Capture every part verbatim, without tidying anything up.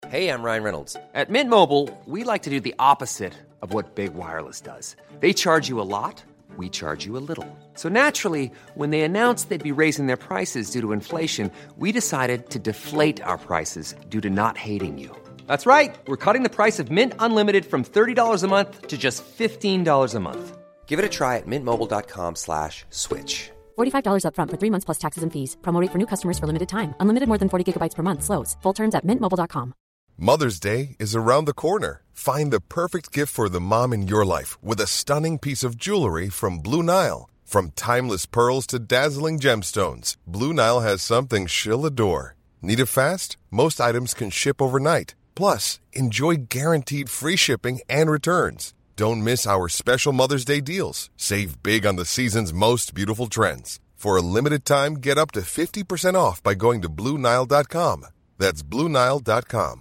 Hey, I'm Ryan Reynolds. At Mint Mobile, we like to do the opposite of what Big Wireless does. They charge you a lot, we charge you a little. So naturally, when they announced they'd be raising their prices due to inflation, we decided to deflate our prices due to not hating you. That's right. We're cutting the price of Mint Unlimited from thirty dollars a month to just fifteen dollars a month. Give it a try at mintmobile.com slash switch. forty-five dollars up front for three months plus taxes and fees. Promo rate for new customers for limited time. Unlimited more than forty gigabytes per month slows. Full terms at mint mobile dot com. Mother's Day is around the corner. Find the perfect gift for the mom in your life with a stunning piece of jewelry from Blue Nile. From timeless pearls to dazzling gemstones, Blue Nile has something she'll adore. Need it fast? Most items can ship overnight. Plus, enjoy guaranteed free shipping and returns. Don't miss our special Mother's Day deals. Save big on the season's most beautiful trends. For a limited time, get up to fifty percent off by going to Blue Nile dot com. That's Blue Nile dot com.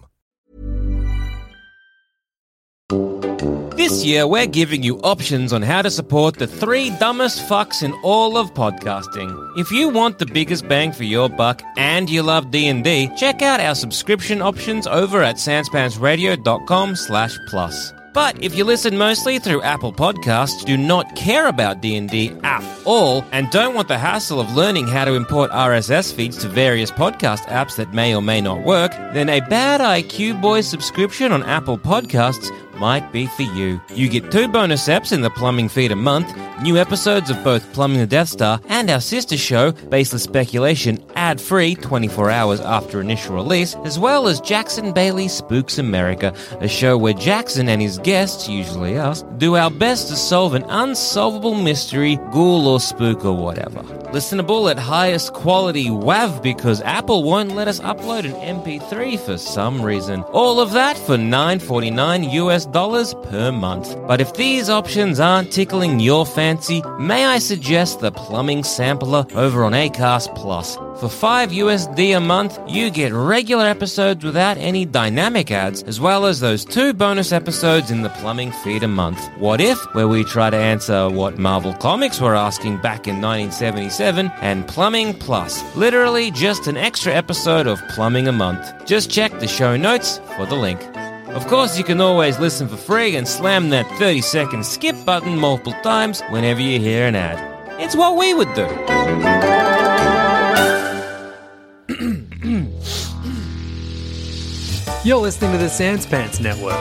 This year, we're giving you options on how to support the three dumbest fucks in all of podcasting. If you want the biggest bang for your buck and you love D and D, check out our subscription options over at sanspantsradio.com slash plus. But if you listen mostly through Apple Podcasts, do not care about D and D at all, and don't want the hassle of learning how to import R S S feeds to various podcast apps that may or may not work, then a Bad I Q Boys subscription on Apple Podcasts might be for you. You get two bonus eps in the Plumbing Feed a month, new episodes of both Plumbing the Death Star and our sister show, Baseless Speculation, ad-free twenty-four hours after initial release, as well as Jackson Bailey Spooks America, a show where Jackson and his guests, usually us, do our best to solve an unsolvable mystery, ghoul or spook or whatever. Listenable at highest quality W A V because Apple won't let us upload an M P three for some reason. All of that for nine forty-nine US dollars per month. But if these options aren't tickling your fancy, may I suggest the Plumbing Sampler over on Acast Plus. For five U S D a month, you get regular episodes without any dynamic ads, as well as those two bonus episodes in the Plumbing Feed a month. What If, where we try to answer what Marvel Comics were asking back in nineteen seventy-seven, and Plumbing Plus, literally just an extra episode of Plumbing a month. Just check the show notes for the link. Of course, you can always listen for free and slam that thirty second skip button multiple times whenever you hear an ad. It's what we would do. You're listening to the Sanspants Network.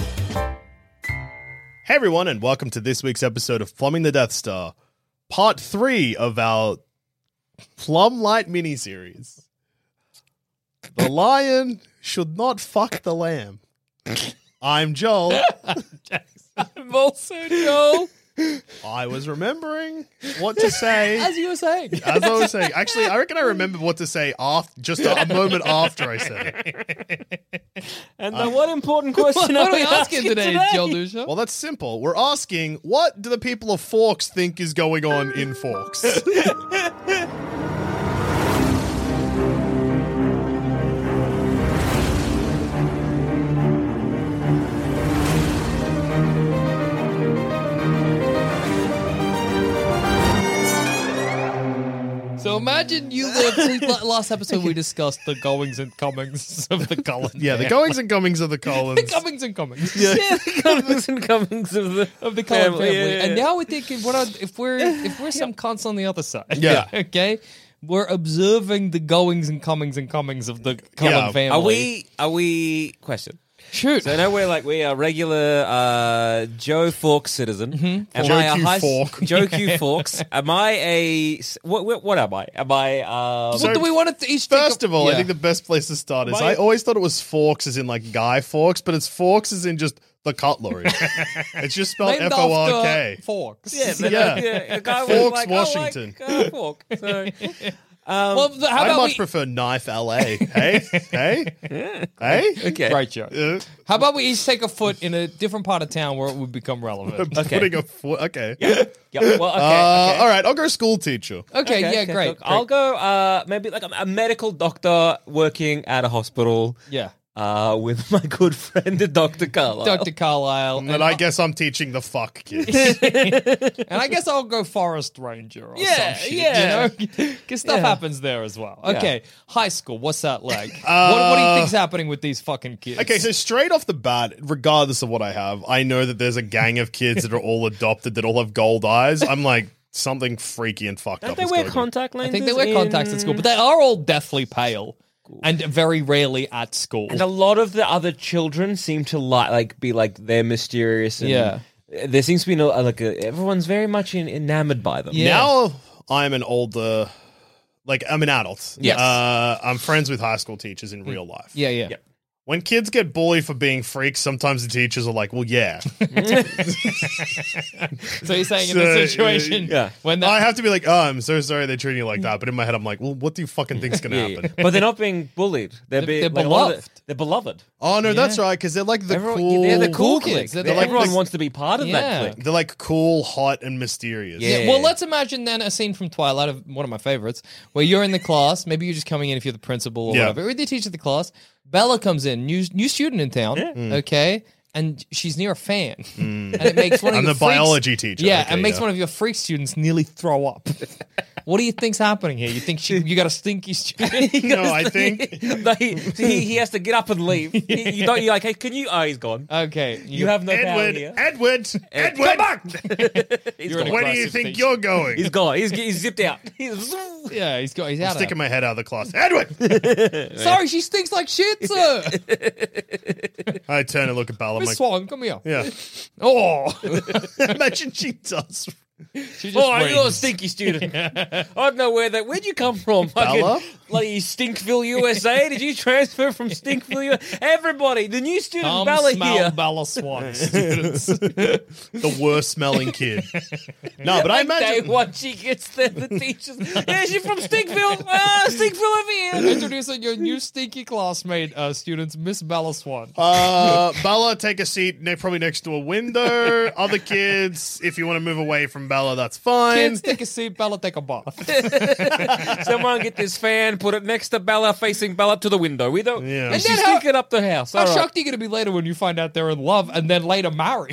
Hey everyone, and welcome to this week's episode of Plumbing the Death Star, part three of our Plum Light miniseries. The lion should not fuck the lamb. I'm Joel. I'm also Joel. I was remembering what to say. As you were saying. As I was saying. Actually, I reckon I remember what to say after, just a, a moment after I said it. And the uh, what important question what are we asking, asking today, today? Joel Dusha? Well, that's simple. We're asking, what do the people of Forks think is going on in Forks? So imagine you the last episode we discussed the goings and comings of the Collins. Yeah, the goings and comings of the Collins. The comings and comings. Yeah, yeah the comings and comings of the of the Collins family. family. Yeah, yeah. And now we're thinking, what are, if we're if we're some cunts on the other side? Yeah. Okay. We're observing the goings and comings and comings of the Cullen Yeah. family. Are we? Are we? Question. Shoot. So now we're like we are regular uh, Joe Fawkes citizen. Mm-hmm. Am Joe I a Q. high Fawkes. Joe Q. Fawkes? Am I a what, what? What am I? Am I? Um, So what do we want to each First think of all, I yeah. think the best place to start is My- I always thought it was Forks as in like Guy Fawkes, but it's Forks as in just the cutlery. It's just spelled Named F O R after K. Forks. yeah, but, Yeah. yeah. A guy was Fawkes, like, Washington. I like, uh, Fawkes. So, um, Well, th- how I about much we, prefer Knife L A. Hey? Hey? Hey? okay. Great joke. Uh, How about we each take a foot in a different part of town where it would become relevant? Okay. Putting a foot. Okay. Yep. Well, okay. Uh, okay. All right, I'll go school teacher. Okay, yeah, okay, great. look, I'll go uh, maybe like a, a medical doctor working at a hospital. Yeah. uh, with my good friend, Doctor Carlisle. Doctor Carlisle. And And I guess I'm teaching the fuck kids. And I guess I'll go Forest Ranger or Yeah, some shit, yeah. you know? Because stuff Yeah. happens there as well. Okay, high school, what's that like? Uh, what, what do you think's happening with these fucking kids? Okay, so straight off the bat, regardless of what I have, I know that there's a gang of kids that are all adopted that all have gold eyes. I'm like, something freaky and fucked Don't up they is wear going on. contact lenses? I think they wear contacts at school, but they are all deathly pale and very rarely at school. And a lot of the other children seem to like, like be like they're mysterious. And Yeah. there seems to be no like a, everyone's very much in, enamored by them. Yeah. Now I'm an older, like I'm an adult. Yes. Uh, I'm friends with high school teachers in real life. yeah, yeah. When kids get bullied for being freaks, sometimes the teachers are like, well, yeah. So you're saying in So, this situation, yeah. when I that, have to be like, oh, I'm so sorry they're treating you like that. But in my head, I'm like, well, what do you fucking think's going to Yeah, yeah. happen? But they're not being bullied. They're, They're- being, they're like, a lot of beloved. the- they're beloved. Oh, no, that's Yeah. right. Because they're like the Everyone, cool. they're the cool, kids. clique. They're They're the- everyone like- wants to be part of Yeah. that clique. They're like cool, hot, and mysterious. Yeah. Yeah, well, let's imagine then a scene from Twilight, of one of my favorites, where you're in the class. Maybe you're just coming in if you're the principal or Yeah. whatever. With the teacher of the class, Bella comes in, new new student in town. Okay, and she's near a fan, and it makes one of I'm your the freaks- biology teacher. Yeah, Okay, and makes yeah. one of your freak students nearly throw up. What do you think's happening here? You think she, you got a stinky student? No, I think. No, he, he, he has to get up and leave. He- you don't. You're like, hey, can you? Oh, he's gone. Okay, You have no power Edward, here. Edward, Edward. Come back. He's You're in a gone. Where do you crisis think stage. you're going? He's gone. He's, he's zipped out. He's, Yeah, he's got. He's out. Sticking Of my head out of the class. Edward! that. Sorry, she stinks like shit, sir. I turn and look at Bella. I'm Miss like, Swan, come here. yeah. Oh, Imagine she does. she just oh, you're a rings. stinky student. I don't know where that. Where'd you come from? Bella? Fucking, like Stinkville, U S A. Did you transfer from Stinkville? U S A? Everybody, the new student Come Bella smell here. Bella Swan, students. The worst smelling kid. No, but I Like day imagine. one, she gets there, the teachers. Yeah, she's from Stinkville. Ah, Stinkville over here. Introducing your new stinky classmate, uh, students, Miss Bella Swan. Uh, Bella, take a seat ne- probably next to a window. Other kids, if you want to move away from Bella, that's fine. Kids, take a seat. Bella, take a bath. Someone get this fan, put it next to Bella, facing Bella to the window. We don't. Yeah. And And she's then how- stinking up the house. How All right. shocked are you going to be later when you find out they're in love and then later marry?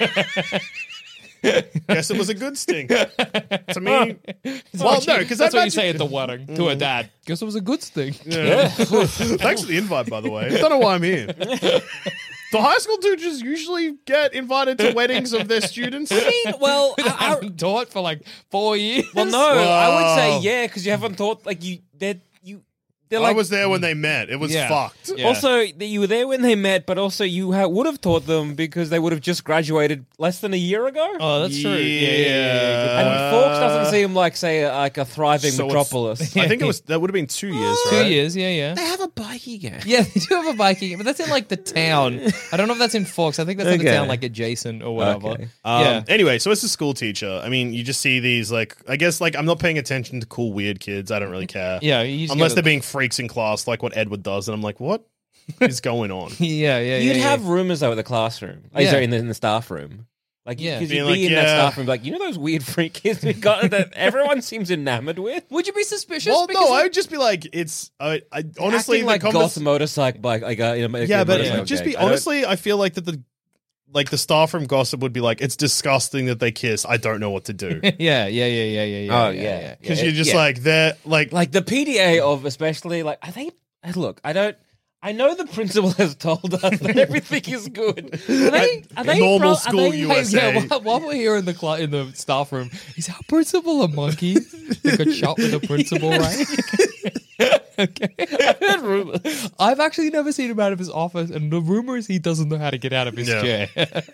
Guess it was a good stink. To me, well, no, because That's I what you imagine. say at the wedding to a dad. Guess it was a good thing. Yeah. Thanks for the invite, by the way. I don't know why I'm here. Do high school teachers usually get invited to weddings of their students? Well, I I, I, haven't taught for like four years. well, no, I would Wow. say yeah, because you haven't thought like you. They're you. They're I like. was there when they met. It was Yeah. fucked. Yeah. Also, that you were there when they met, but also you ha- would have taught them because they would have just graduated less than a year ago. Oh, that's true. Yeah, yeah, yeah. Yeah. and Uh, Forks doesn't seem like, say, a- like a thriving So it's- metropolis. I think it was that would have been two years, Two right? years, yeah, yeah. They have a bikie gang. Yeah, they do have a biking, but that's in like the town. I don't know if that's in Forks. I think that's in the Okay. town like adjacent or whatever. Okay. Um, yeah. Anyway, so as a school teacher, I mean, you just see these like I guess like I'm not paying attention to cool weird kids. I don't really care. Yeah, you just unless gotta- they're being freaks in class, like what Edward does, and I'm like, what is going on? Yeah, yeah, You'd yeah, have yeah. rumors though at the classroom. Oh, Yeah. sorry, in the, in the staff room. Like, Yeah. because Being you'd like, be in that yeah. staff room, like, you know those weird freak kids we got that everyone seems enamored with? Would you be suspicious? Well, Because no, of- I would just be like, it's I, I honestly Acting the like convers- goth motorcycle bike, like uh, in a, yeah, in a but motorcycle just gang. be I don't- honestly, I feel like that the like the staff room gossip would be like, it's disgusting that they kiss. I don't know what to do yeah, yeah, yeah, yeah, yeah, yeah. Oh, yeah, yeah. because Yeah, you're just yeah. like they're like Like the P D A of especially like are they look, I don't I know the principal has told us that everything is good. Are they are they normal pro- are school they- Hey, U S A. yeah, while, while we're here in the cl- in the staff room, is our principal a monkey that got shot with a principal rank? Okay. I've heard rumors. I've actually never seen him out of his office, and the rumor is he doesn't know how to get out of his Yeah. chair.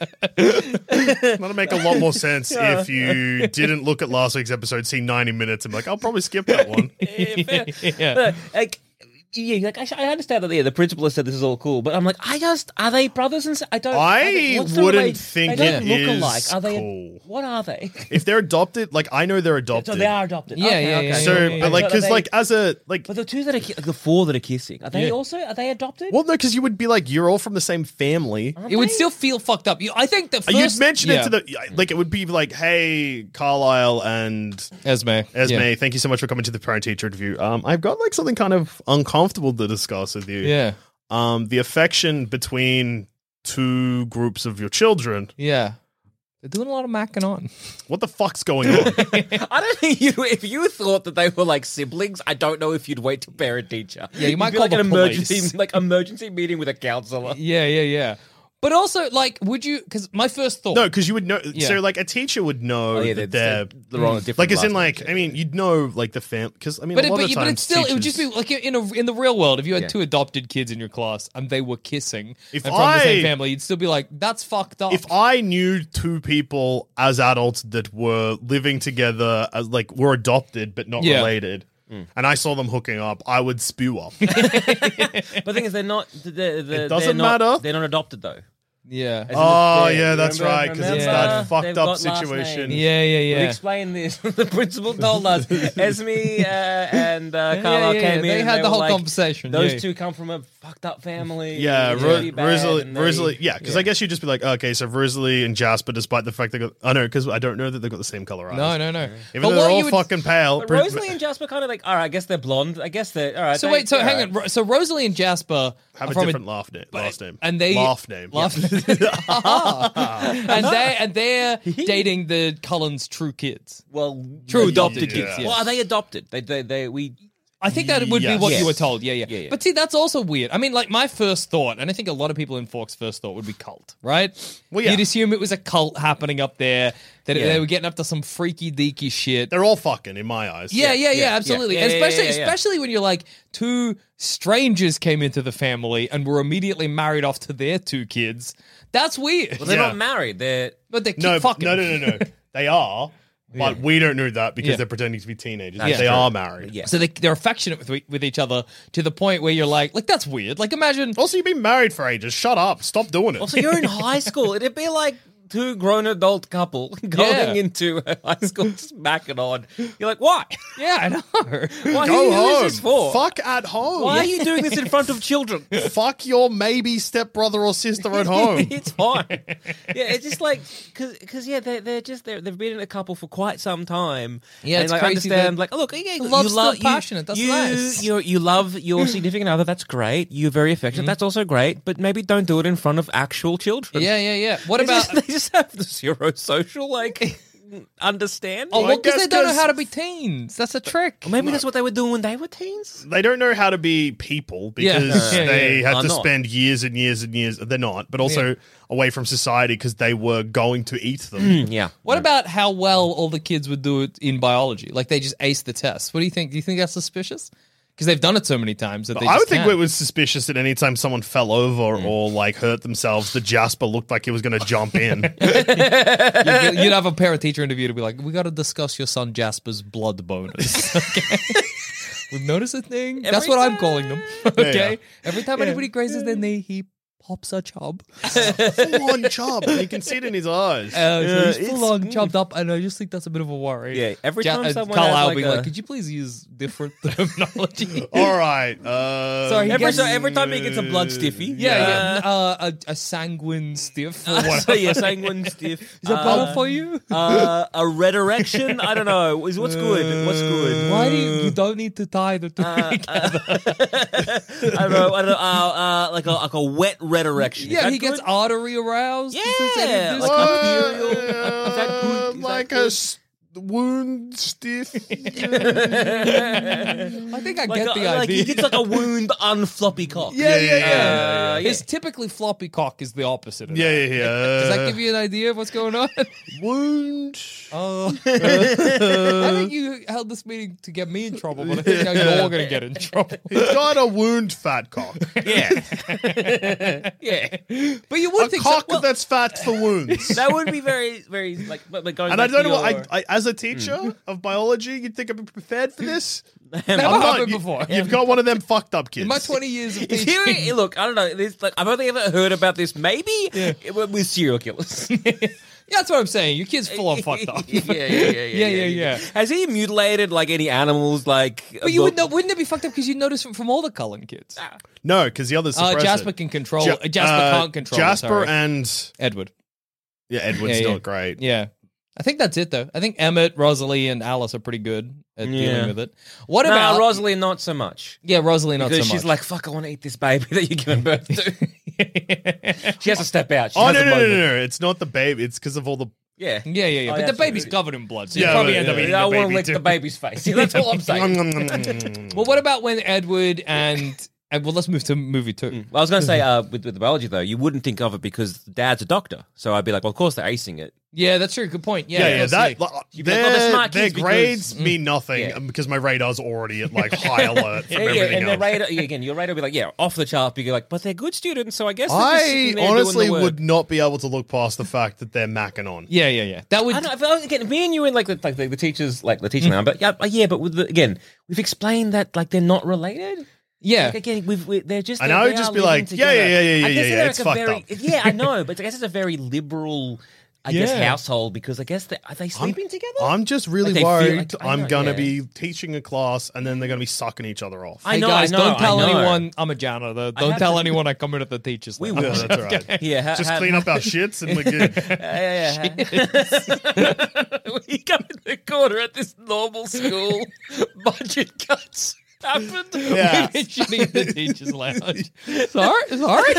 that'll make a lot more sense if you didn't look at last week's episode, see ninety minutes, and be like, I'll probably skip that one. Yeah, fair. Yeah. But, like yeah, like I, I understand that yeah, the principal has said this is all cool, but I'm like, I just are they brothers and s- I don't. I are they- what's the wouldn't rela- think they don't it look is alike. Are they? cool. What are they? If they're adopted, like I know they're adopted. So they are adopted. Yeah, Okay, yeah, okay. yeah, So, yeah, yeah, but like, So are because they- like as a like, but the two that are ki- like the four that are kissing, are they Yeah. also are they adopted? well, no, because you would be like, you're all from the same family. It would still feel fucked up. You, I think the Uh, first You'd mention yeah. it to the like, it would be like, hey, Carlisle and Esme. Esme, Yeah. thank you so much for coming to the parent teacher review. Um, I've got like something kind of uncomfortable to discuss with you. Yeah. um, the affection between two groups of your children. Yeah. They're doing a lot of macking on. What the fuck's going on? I don't think you. If you thought that they were like siblings, I don't know if you'd wait to parent teacher. Yeah, you might You'd be call like the an emergency, police. like emergency meeting with a counselor. Yeah, yeah, yeah. But also, like, would you? Because my first thought. No, because you would know. Yeah. So, like, a teacher would know Oh, yeah, that they're- they're, they're on a different like, as in, class like, teacher. I mean, you'd know, like, the fam. Because I mean, But a it, lot but, of you- times but it's still, it would just teachers- be like in a, in the real world. If you had Yeah. two adopted kids in your class and they were kissing If and from the same I- family, you'd still be like, "That's fucked up." If I knew two people as adults that were living together, as like were adopted but not Yeah. related, and I saw them hooking up, I would spew up. But the thing is, they're not. They're, they're, It doesn't they're not, matter. They're not adopted though. yeah, As in Oh, the- yeah, that's remember- right, 'cause it's remember? that fucked They've up got last situation. names. yeah, yeah, We yeah. explained this. The principal told us. Esme uh, and uh, Yeah, Carla yeah, came yeah. in. They and had the were whole like, conversation, Those yeah. two come from a fucked up family. Yeah, It's Ro- really bad, Rosalie, and they- Rosalie, yeah, because I guess you'd just be like, okay, so Rosalie and Jasper, despite the fact they got, I know, because I don't know that they've got the same color eyes. No, no, no. Even But though what they're you all would- fucking pale. But Br- Rosalie and Jasper kind of like, all right, I guess they're blonde. I guess they're, all right. So they- wait, so all hang right. on. Ro- So Rosalie and Jasper have are a from different laugh name, last name. and they laugh name. laugh- and they and they're dating the Cullens' true kids. Well, True they- adopted yeah. kids. Yes. Well, are they adopted? They, they, they, we. I think that would Yes. be what you Yes. were told. Yeah, yeah, Yeah, yeah. But see, that's also weird. I mean, like my first thought, and I think a lot of people in Fork's first thought would be cult, right? Well, yeah. You'd assume it was a cult happening up there, that Yeah. they were getting up to some freaky deaky shit. They're all fucking in my eyes. Yeah, yeah, yeah, yeah, absolutely. yeah, And yeah, especially, yeah, yeah, yeah. especially when you're like two strangers came into the family and were immediately married off to their two kids. That's weird. Well, they're Yeah. not married. They're. But they keep No, fucking. no, no, no, no. They are, but we don't know that because Yeah. they're pretending to be teenagers. That's They true. are married. Yeah. So they, they're affectionate with with each other to the point where you're like, like that's weird. Like imagine. Also, you've been married for ages. Shut up. Stop doing it. Also, you're in high school. It'd be like two grown adult couple going Yeah. into a high school smacking on. You're like, why? Yeah, I know. Why Go who home. is this for? Fuck at home. Why are you doing this in front of children? Fuck your maybe stepbrother or sister at home. It's fine. Yeah, it's just like because yeah, they're they're just they're, they've been in a couple for quite some time. Yeah, and it's like, crazy understand that like, oh, look, yeah, the you love's love still you- passionate. That's you, nice. You you love your significant other. That's great. You're very affectionate. Mm-hmm. That's also great. But maybe don't do it in front of actual children. Yeah, yeah, yeah. What They about? just, they just have the zero social like understand. Oh, I well, because guess they don't know 'cause- how to be teens. That's a trick. Or maybe that's what they were doing when they were teens. They don't know how to be people Yeah. because Yeah, yeah, they yeah. had Are to not. spend years and years and years. They're not, but also Yeah. away from society because they were going to eat them. Yeah. What about how well all the kids would do it in biology? Like they just ace the test. What do you think? Do you think that's suspicious? Because they've done it so many times that they I just would think can. it was suspicious that anytime someone fell over or like hurt themselves, the Jasper looked like he was going to jump in. You'd, you'd have a parent teacher interview to be like, we got to discuss your son Jasper's blood bonus. Okay? We've noticed a thing. That's Every what I'm time. calling them. Okay. yeah. Every time anybody grazes their knee, he pops a chub. Full on chub. You can see it in his eyes. Uh, so Yeah, he's it's- full on chopped up, and I just think that's a bit of a worry. Yeah, every Ja- time uh, someone Carl has, I'll like, be a- like, could you please use different terminology? All right. Uh, Sorry, he Every, gets- so every time he gets a blood stiffy. Yeah, yeah. Uh, a, a sanguine stiff or Uh, whatever. so yeah, sanguine stiff. Is that better for you? Uh, a red erection? I don't know. Is what's good? What's good? Why do you, you don't need to tie the two Uh, together? I don't know. I don't know. Uh, uh, like a like a wet red erection. Is Yeah, that he gets good? artery aroused. Is this any of Yeah, this? like Uh, imperial. Is that good? Is that like good? a s- wound stiff. I think I Like, get a, the like idea. he gets like a wound unfloppy cock. yeah, yeah, yeah. Uh, yeah. His typically floppy cock is the opposite of Yeah, that. yeah, yeah. Does that give you an idea of what's going on? wound? Oh. I think you held this meeting to get me in trouble, but I think now you're going to get in trouble. He's got a wound fat cock. Yeah. Yeah. But you would A think cock so. Well, that's fat for wounds. That would be very, very like. But, but going And I back don't to know what your- I, I as a teacher of biology, you'd think I'd be prepared for this. never I'm not. happened You, before. You've got one of them fucked up kids. in my twenty years of Is teaching. here, look, I don't know. This, like, I've only ever heard about this. Maybe with with serial killers. Yeah, that's what I'm saying. Your kid's full on fucked up. yeah, yeah, yeah, yeah, Yeah, yeah, yeah. Has he mutilated like any animals? Like, But you would know, wouldn't it be fucked up because you notice from, from all the Cullen kids? Uh, No, because the other's suppress Jasper it. can control. Ja- uh, Jasper uh, can't control. it, Jasper sorry. and Edward. yeah, Edward's Yeah, yeah. not great. Yeah. I think that's it, though. I think Emmett, Rosalie, and Alice are pretty good at Yeah. dealing with it. What No, about Rosalie, not so much. Yeah, Rosalie, not Because so much. she's like, fuck, I want to eat this baby that you're giving birth to. She has to step out. She Oh has no, a no, no, moment. no, no! It's not the baby. It's because of all the. Yeah. yeah, yeah, yeah. Oh, but yeah, the baby's absolutely. covered in blood, so Yeah, you probably but- end up yeah. eating I the want to baby lick too. the baby's face. That's all I'm saying. Well, what about when Edward and, and well, let's move to movie two. Well, I was going to say, uh, with, with the biology, though, you wouldn't think of it because Dad's a doctor. So I'd be like, well, of course they're acing it. Yeah, that's true. Good point. Yeah, Yeah, yeah, let's that see. like, You'd be like, oh, they're their, smart their kids because- grades mean nothing Yeah. because my radar's already at like high alert from Yeah, yeah, everything and the else. radar, yeah, again, your radar will be like, yeah, off the chart, but you're like, but they're good students, so I guess they're just I sitting there honestly doing the work. would not be able to look past the fact that they're macking on. Yeah, yeah, yeah. That would. I don't know, again, me and you and like the, like the, the teachers, like the teacher now, but yeah, uh, yeah, but with the, again, we've explained that like they're not related. yeah. Like again, we've we, they're just. And they I would are just be living like, yeah, together. yeah, yeah, yeah, I yeah, guess yeah, they're it's like a fucked very, up. Yeah, I know, but I guess it's a very liberal, I guess, Yeah. household because I guess they, are they sleeping together? I'm just really Like they feel worried like- I I'm know, gonna yeah. be teaching a class and then they're gonna be sucking each other off. I Hey know, guys, I know, don't tell I know. anyone I'm a janitor. Though. Don't have tell to- anyone I come in at the teachers. We lounge. will. Yeah, that's all right. Yeah, ha- Just ha- clean up our shits and we're good. Yeah, yeah, yeah. We come in the corner at this normal school. Budget cuts happened. Yeah. Mentioning the teachers' lounge. Sorry, sorry.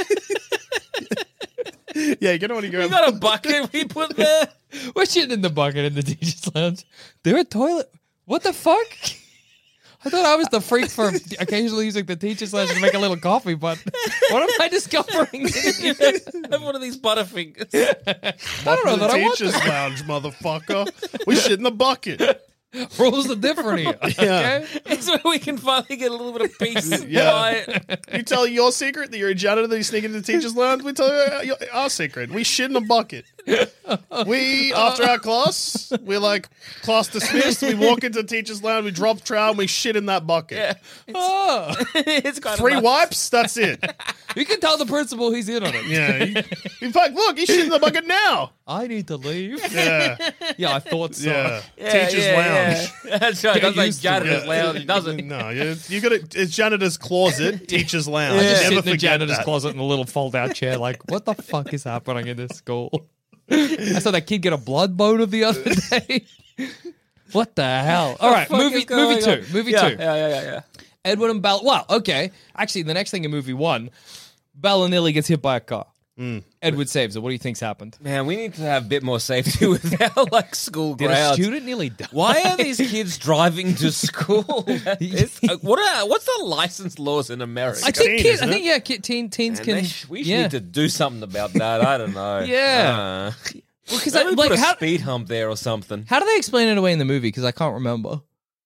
Yeah, you don't want to go. We got a bucket we put there. We're shitting in the bucket in the teachers' lounge. They're a toilet. What the fuck? I thought I was the freak for occasionally using the teachers' lounge to make a little coffee, but what am I discovering? Have one of these butterfingers. I don't know that I want Teachers this. lounge, motherfucker. We shit in the bucket. Rules are different here. Yeah. Okay? It's where we can finally get a little bit of peace. Yeah. Quiet. You tell your secret that you're a janitor that you sneak into the teacher's lounge. We tell you our- our secret. We shit in a bucket. We, after our class, we're like, class dismissed. We walk into the teacher's lounge, we drop trowel, and we shit in that bucket. Yeah. Oh, It's kind Three of wipes, that's it. you can tell the principal he's in on it. Yeah. He- In fact, look, he's shit in the bucket now. I need to leave. Yeah. Yeah, I thought so. Yeah. Yeah, Teacher's yeah, lounge. yeah. That's right. Get That's like used to it. janitor's lounge. It doesn't. No, you, you got it. It's janitor's closet, teacher's lounge. I just Never sit in the forget janitor's that. closet in a little fold-out chair, like, what the fuck is happening in this school? I saw that kid get a blood boner the other day. What the hell? All right, Fuck movie, is going movie two, on? movie yeah, two. Yeah, yeah, yeah, yeah. Edward and Bella. Well, okay. Actually, the next thing in movie one, Bella nearly gets hit by a car. Mm. Edward saves her. What do you think's happened? Man, we need to have a bit more safety with our like school Did a grounds. student nearly die? Why are these kids driving to school? It's- uh, what are what's the license laws in America? I think sixteen, kids. I isn't think yeah, kid, teen, teens Man, can. they sh- we yeah. need to do something about that. I don't know. Yeah. Uh, because maybe like put a how, speed hump there or something. how do they explain it away in the movie? Because I can't remember.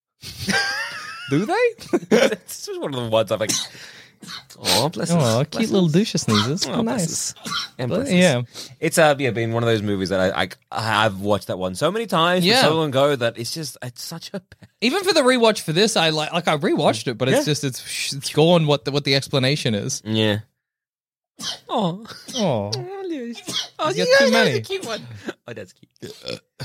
Do they? This is one of the ones I'm like, oh, bless us. Oh, bless cute us. little douche sneezes. Oh, bless nice. us. And bless us. Yeah. It's uh, yeah, been one of those movies that I, I I've watched that one so many times, Yeah. yeah. so long ago that it's just it's such a Even for the rewatch for this, I like like I rewatched it, but it's Yeah. just it's it's gone what the what the explanation is. yeah. Oh, Oh, oh, You got yeah, too that's many. a cute one. Oh, that's cute.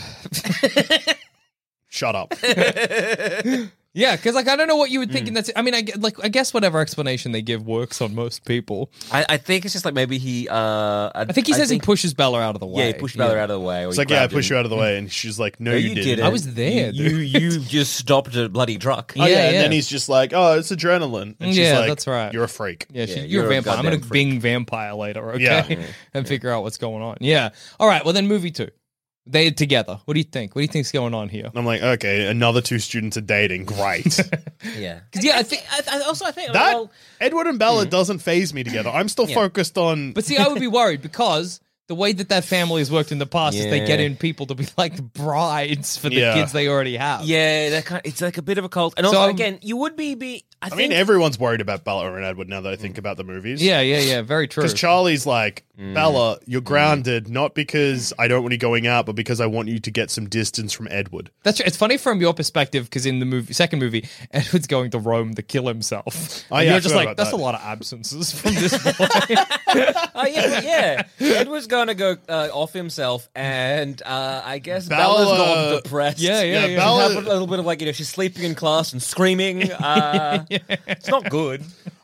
Shut up. yeah, because like I don't know what you would Hmm. think. in that. I mean, I gue- like I guess whatever explanation they give works on most people. I, I think it's just like maybe he. Uh, I think he says he pushes Bella out of the way. Yeah, he pushed Bella out of the way. Or It's he like, yeah, I grabbed push him. you out of the way. And she's like, no, No, you, you didn't. didn't. I was there, You, you you just stopped a bloody truck. Oh, Yeah, yeah, and yeah. then he's just like, oh, it's adrenaline. And she's Yeah, like, that's right. You're a freak. Yeah, she, Yeah, you're, you're a a vampire. I'm gonna goddamn freak. Bing vampire later, okay? Yeah. and figure out what's going on. Yeah. All right. Well, then movie two. They together. What do you think? What do you think's going on here? I'm like, okay, another two students are dating. Great. Yeah. Yeah, I think. I, I also I think that well, Edward and Bella doesn't phase me together. I'm still focused on. But see, I would be worried because the way that that family has worked in the past is they get Yeah. in people to be like brides for the Yeah. kids they already have. yeah, that kind it's like a bit of a cult. And So also, I'm- again, you would be be. I, I think mean, everyone's worried about Bella and Edward now that I think about the movies. Yeah, yeah, yeah. Very true. Because Charlie's like, Mm. Bella, you're grounded, not because I don't want you going out, but because I want you to get some distance from Edward. That's true. It's funny from your perspective because in the movie, second movie, Edward's going to Rome to kill himself. Oh, And yeah, I you're just forgot like, about that's that. a lot of absences from this boy. Oh yeah, yeah. Edward's gonna go uh, off himself, and uh, I guess Bella- Bella's gone depressed. Yeah, yeah, Yeah, yeah. Bella- Have a little bit of like you know she's sleeping in class and screaming. Uh, It's not good.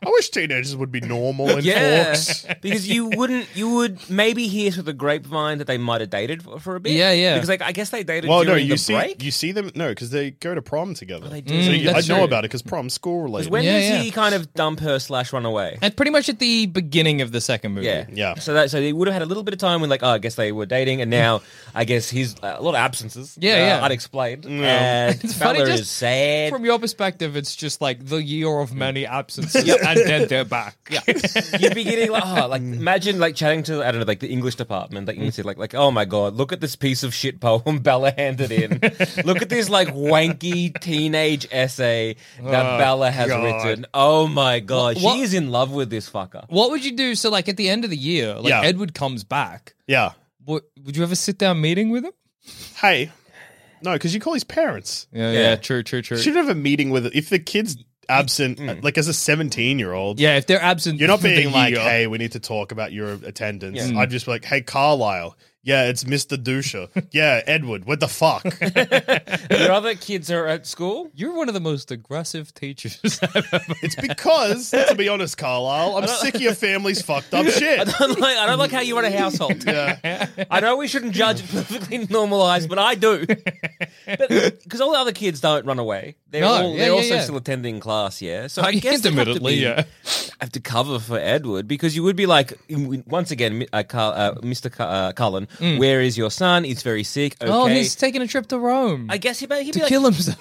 I wish teenagers would be normal in Yeah, talks. because you wouldn't, you would maybe hear through the grapevine that they might have dated for, for a bit. Yeah, yeah. Because like I guess they dated Well, no, during you the see, break. you see them. No, because they go to prom together. they do. So Mm, you, I that's know true. about it because prom school related. When Yeah, does yeah. he kind of dump her slash run away? And pretty much at the beginning of the second movie. Yeah, Yeah. So that so they would have had a little bit of time when like oh I guess they were dating and now I guess he's uh, a lot of absences. Yeah, uh, yeah. unexplained. And It's funny, Bella just is sad. From your perspective, it's just like the year of many absences, and then they're back. Yeah, you'd be getting like, oh, like imagine like chatting to I don't know like the English department, like you say like like oh my god, look at this piece of shit poem Bella handed in. Look at this like wanky teenage essay that Oh, Bella has God. written. Oh my god, What- she is in love with this fucker. What would you do? So, like at the end of the year, like Yeah. Edward comes back. Yeah. What, would you ever sit down meeting with him? Hey. No, because you call his parents. Yeah, Yeah. yeah, true, true, true. You should have a meeting with if the kid's absent, like as a seventeen-year-old. Yeah, if they're absent, You're not for the being like, year- hey, we need to talk about your attendance. Yeah. I'd just be like, hey, Carlisle. Yeah, it's Mister Dusha. Yeah, Edward. What the fuck? Your other kids are at school. You're one of the most aggressive teachers I've ever. It's because, to be honest, Carlisle, I'm sick of your family's fucked up shit. I don't like. I don't like how you run a household. Yeah. I know we shouldn't judge it perfectly normalized, but I do. Because all the other kids don't run away. They're No, all, yeah, they're yeah, also yeah. still attending class. Yeah, so I guess they have to Intermittently, be- yeah. have to cover for Edward because you would be like once again, mi- uh, Carl, uh, Mister Cu- uh, Cullen. Where is your son? He's very sick. Okay. Oh, he's taking a trip to Rome. I guess he'd be, he'd to be like, kill himself.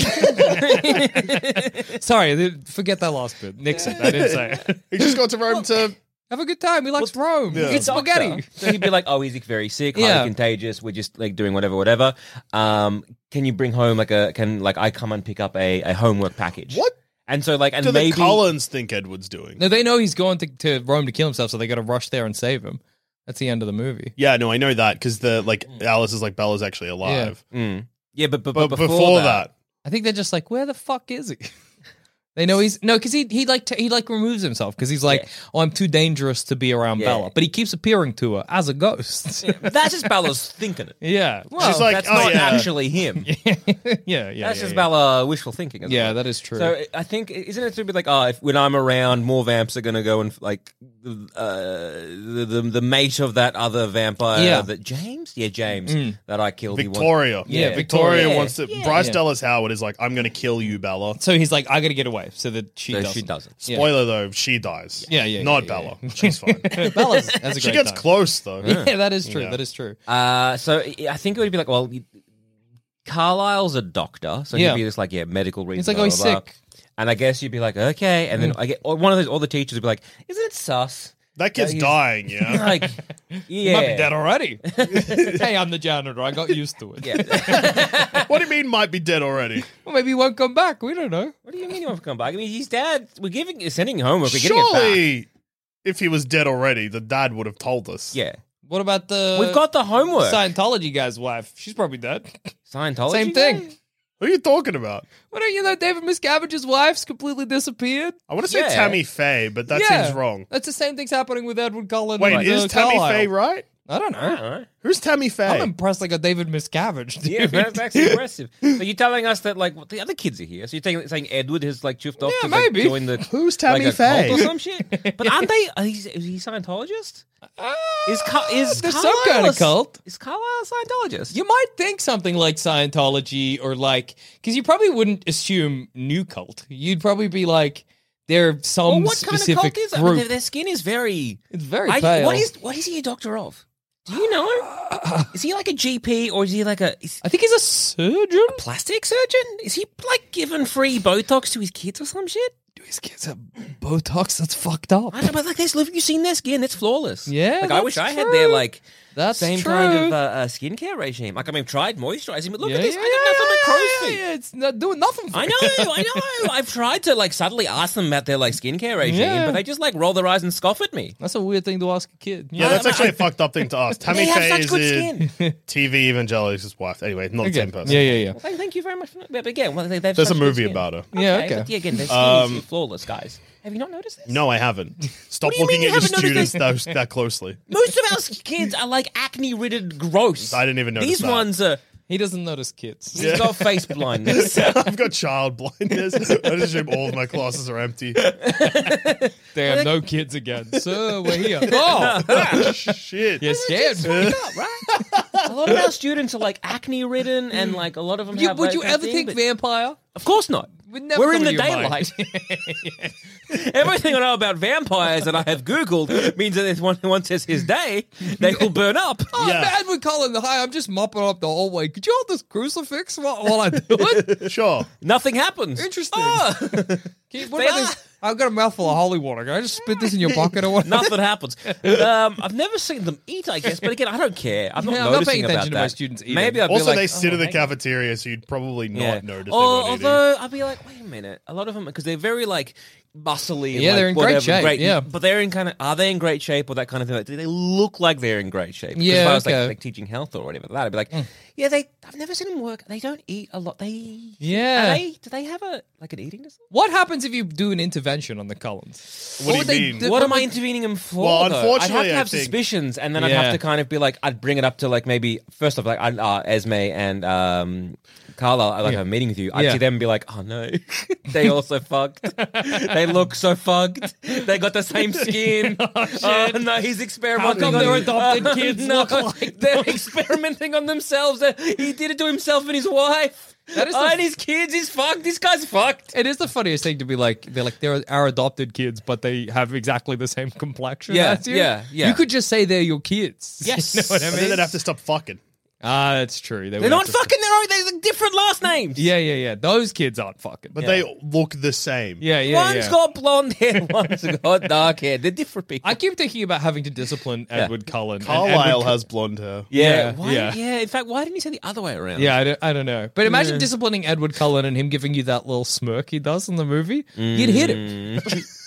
Sorry, th- forget that last bit. Nick said that. I didn't say it. He just got to Rome to. Have a good time. He likes Rome. Yeah. Eat spaghetti. So he'd be like, "Oh, he's very sick, highly Yeah. contagious. We're just like doing whatever, whatever. Um, can you bring home like a? Can like I come and pick up a, a homework package? What And so like and do maybe the Collins think Edward's doing? No, they know he's going to, to Rome to kill himself, so they got to rush there and save him. That's the end of the movie. Yeah, no, I know that because the like Alice is like Bella's actually alive. Mm. yeah, but, but, But but before, that, I think they're just like, where the fuck is he? They know he's no, because he he like t- he like removes himself because he's like, Yeah. oh, I'm too dangerous to be around Yeah. Bella, but he keeps appearing to her as a ghost. that's just Bella's thinking it. yeah, well, She's like, that's oh, not yeah. actually him. yeah, yeah, yeah. That's just yeah. Bella wishful thinking. Isn't Yeah, it? that is true. So I think isn't it to be like, oh, if, when I'm around, more vamps are going to go and like uh, the, the the mate of that other vampire. Yeah. that James, yeah, James that I killed. he wants- Victoria. Yeah, Victoria Victoria. wants to. Yeah. Bryce Yeah. Dallas Howard is like, I'm going to kill you, Bella. So he's like, I got to get away so that she So doesn't. she doesn't. Yeah. Spoiler though, she dies. Yeah, yeah, Not yeah, yeah, Bella. yeah. She's fine. Bella's has a She great gets time. close though. Yeah, that is true. Yeah. That is true. Uh, so I think it would be like, well, Carlisle's a doctor, so Yeah. he'd be just like, yeah, medical reasons. He's like, oh, he's blah, blah, blah. sick. And I guess you'd be like, okay, and then I get or one of those. All the teachers would be like, isn't it sus? That kid's he's- dying, yeah. Like, yeah, Might be dead already. Hey, I'm the janitor. I got used to it. Yeah. What do you mean might be dead already? Well, maybe he won't come back. We don't know. What do you mean he won't come back? I mean, his dad. We're giving, sending him homework. We're getting it back. Surely, if he was dead already, the dad would have told us. Yeah, What about the we've got the homework. Scientology guy's wife? She's probably dead. Scientology. Same guy? thing. Who are you talking about? What don't you know? David Miscavige's wife's completely disappeared. I want to say Yeah. Tammy Faye, but that Yeah. seems wrong. That's the same thing's happening with Edward Cullen. Wait, and, is uh, Tammy Carlisle. Faye right? I don't know. All right. Who's Tammy I'm Faye? impressed. Like a David Miscavige. Yeah, dude. that's actually impressive. So you're telling us that like what, the other kids are here. So you're taking, saying Edward has like chuffed off Yeah, to like, maybe. join the Who's Tammy like, a Faye? cult or some shit. But aren't they? Are he, is he Scientologist? Is Car- is There's some Carlisle kind of a- cult. Is Carlisle a Scientologist? You might think something like Scientology or like, because you probably wouldn't assume new cult. You'd probably be like, they're some Well, what kind of specific cult is it? I group. mean, their, their skin is very. It's very I- pale. What is what is he a doctor of? Do you know? Is he like a G P or is he like a is I think he's a surgeon. plastic surgeon? Is he like giving free Botox to his kids or some shit? Do his kids have Botox? That's fucked up. I don't know, but like this, have you seen their skin? It's flawless. Yeah, like I wish that's I had their true. like That's same true. kind of uh, uh, skincare regime. Like I mean, I've tried moisturizing, but look yeah, at this. yeah, I got nothing but yeah, crow's yeah, feet. yeah, It's not doing nothing for I you. know, I know. I've tried to like subtly ask them about their like skincare regime, Yeah. but they just like roll their eyes and scoff at me. That's a weird thing to ask a kid. Yeah, that's actually a fucked up thing to ask. Tammy They have Faye such is good in skin. T V Evangelic's wife. Anyway, not the Okay. same person. Yeah, yeah, yeah. Well, thank, thank you very much. For, but again, well, they, they've There's a such good movie skin. about her. Yeah, okay. But yeah, again, their skin Um, is flawless, guys. Have you not noticed this? No, I haven't. Stop What do you looking mean at you your haven't noticed students that, that closely. Most of our kids are like acne-ridden gross. I didn't even notice These that. ones are He doesn't notice kids. He's got face blindness. I've got child blindness. I just assume all of my classes are empty. Damn, no kids again. So we're here. Oh, Shit. you're scared. Right? A lot of our students are like acne ridden, and like a lot of them You, have. would like, you that ever thing, think but- vampire? Of course not. Would never We're come in the into your mind. daylight. Everything I know about vampires that I have Googled means that if one, one says his day, they will burn up. Oh, Yeah. Edward Cullen, hi, I'm just mopping up the hallway. Could you hold this crucifix while, while I do it? Sure. Nothing happens. Interesting. Oh. Can you- what They about are. this? I've got a mouthful of holy water. Can I just spit this in your bucket or what? Nothing happens. Um, I've never seen them eat, I guess, but again, I don't care. I'm not Yeah, I'm not noticing paying attention about to my that. students eating. Maybe I'd be Also, like, they sit oh, in the hang on. cafeteria, so you'd probably not Yeah. notice. Or, they weren't eating. although I'd be like, wait a minute. A lot of them, because they're very like muscly. and, Yeah, like, they're in great whatever, shape, yeah. but they're in kind of. Are they in great shape or that kind of thing? Like, do they look like they're in great shape? 'Cause Yeah, if I was okay. like, like teaching health or whatever, that I'd be like, yeah, they. I've never seen them work. They don't eat a lot. They. Yeah. Are they, do they have a like an eating disorder? What happens if you do an intervention on the Cullens? What do would you they mean? do- What am I would- intervening them for? Well, though? I'd have unfortunately, to I have think- suspicions, and then I'd Yeah. have to kind of be like, I'd bring it up to like maybe first off, like I'd, uh, Esme and um, Carla, I'd like have a meeting with you. I'd Yeah. see them and be like, oh no, they also fucked. They look so fucked. They got the same skin. Oh, no, he's experimenting. How come on their adopted Oh, kids no, look like they're experimenting on themselves. He did it to himself and his wife. That is oh, the- and his kids. He's fucked. This guy's fucked. It is the funniest thing to be like, they're like, they're our adopted kids, but they have exactly the same complexion Yeah, as you. yeah, yeah. You could just say they're your kids. Yes. You know what I But mean? then they'd have to stop fucking. Ah, that's true. They They're would not have to- fucking their own. They're different last names. Yeah, yeah, yeah. Those kids aren't fucking. But yeah. they look the same. Yeah, yeah, One's yeah. got blonde hair, one's got dark hair. They're different people. I keep thinking about having to discipline Edward Cullen. and Carlisle Edward- has blonde hair. yeah, yeah, why, yeah. yeah. In fact, why didn't you say the other way around? Yeah, I don't, I don't know. But imagine disciplining Edward Cullen and him giving you that little smirk he does in the movie. You'd hit him.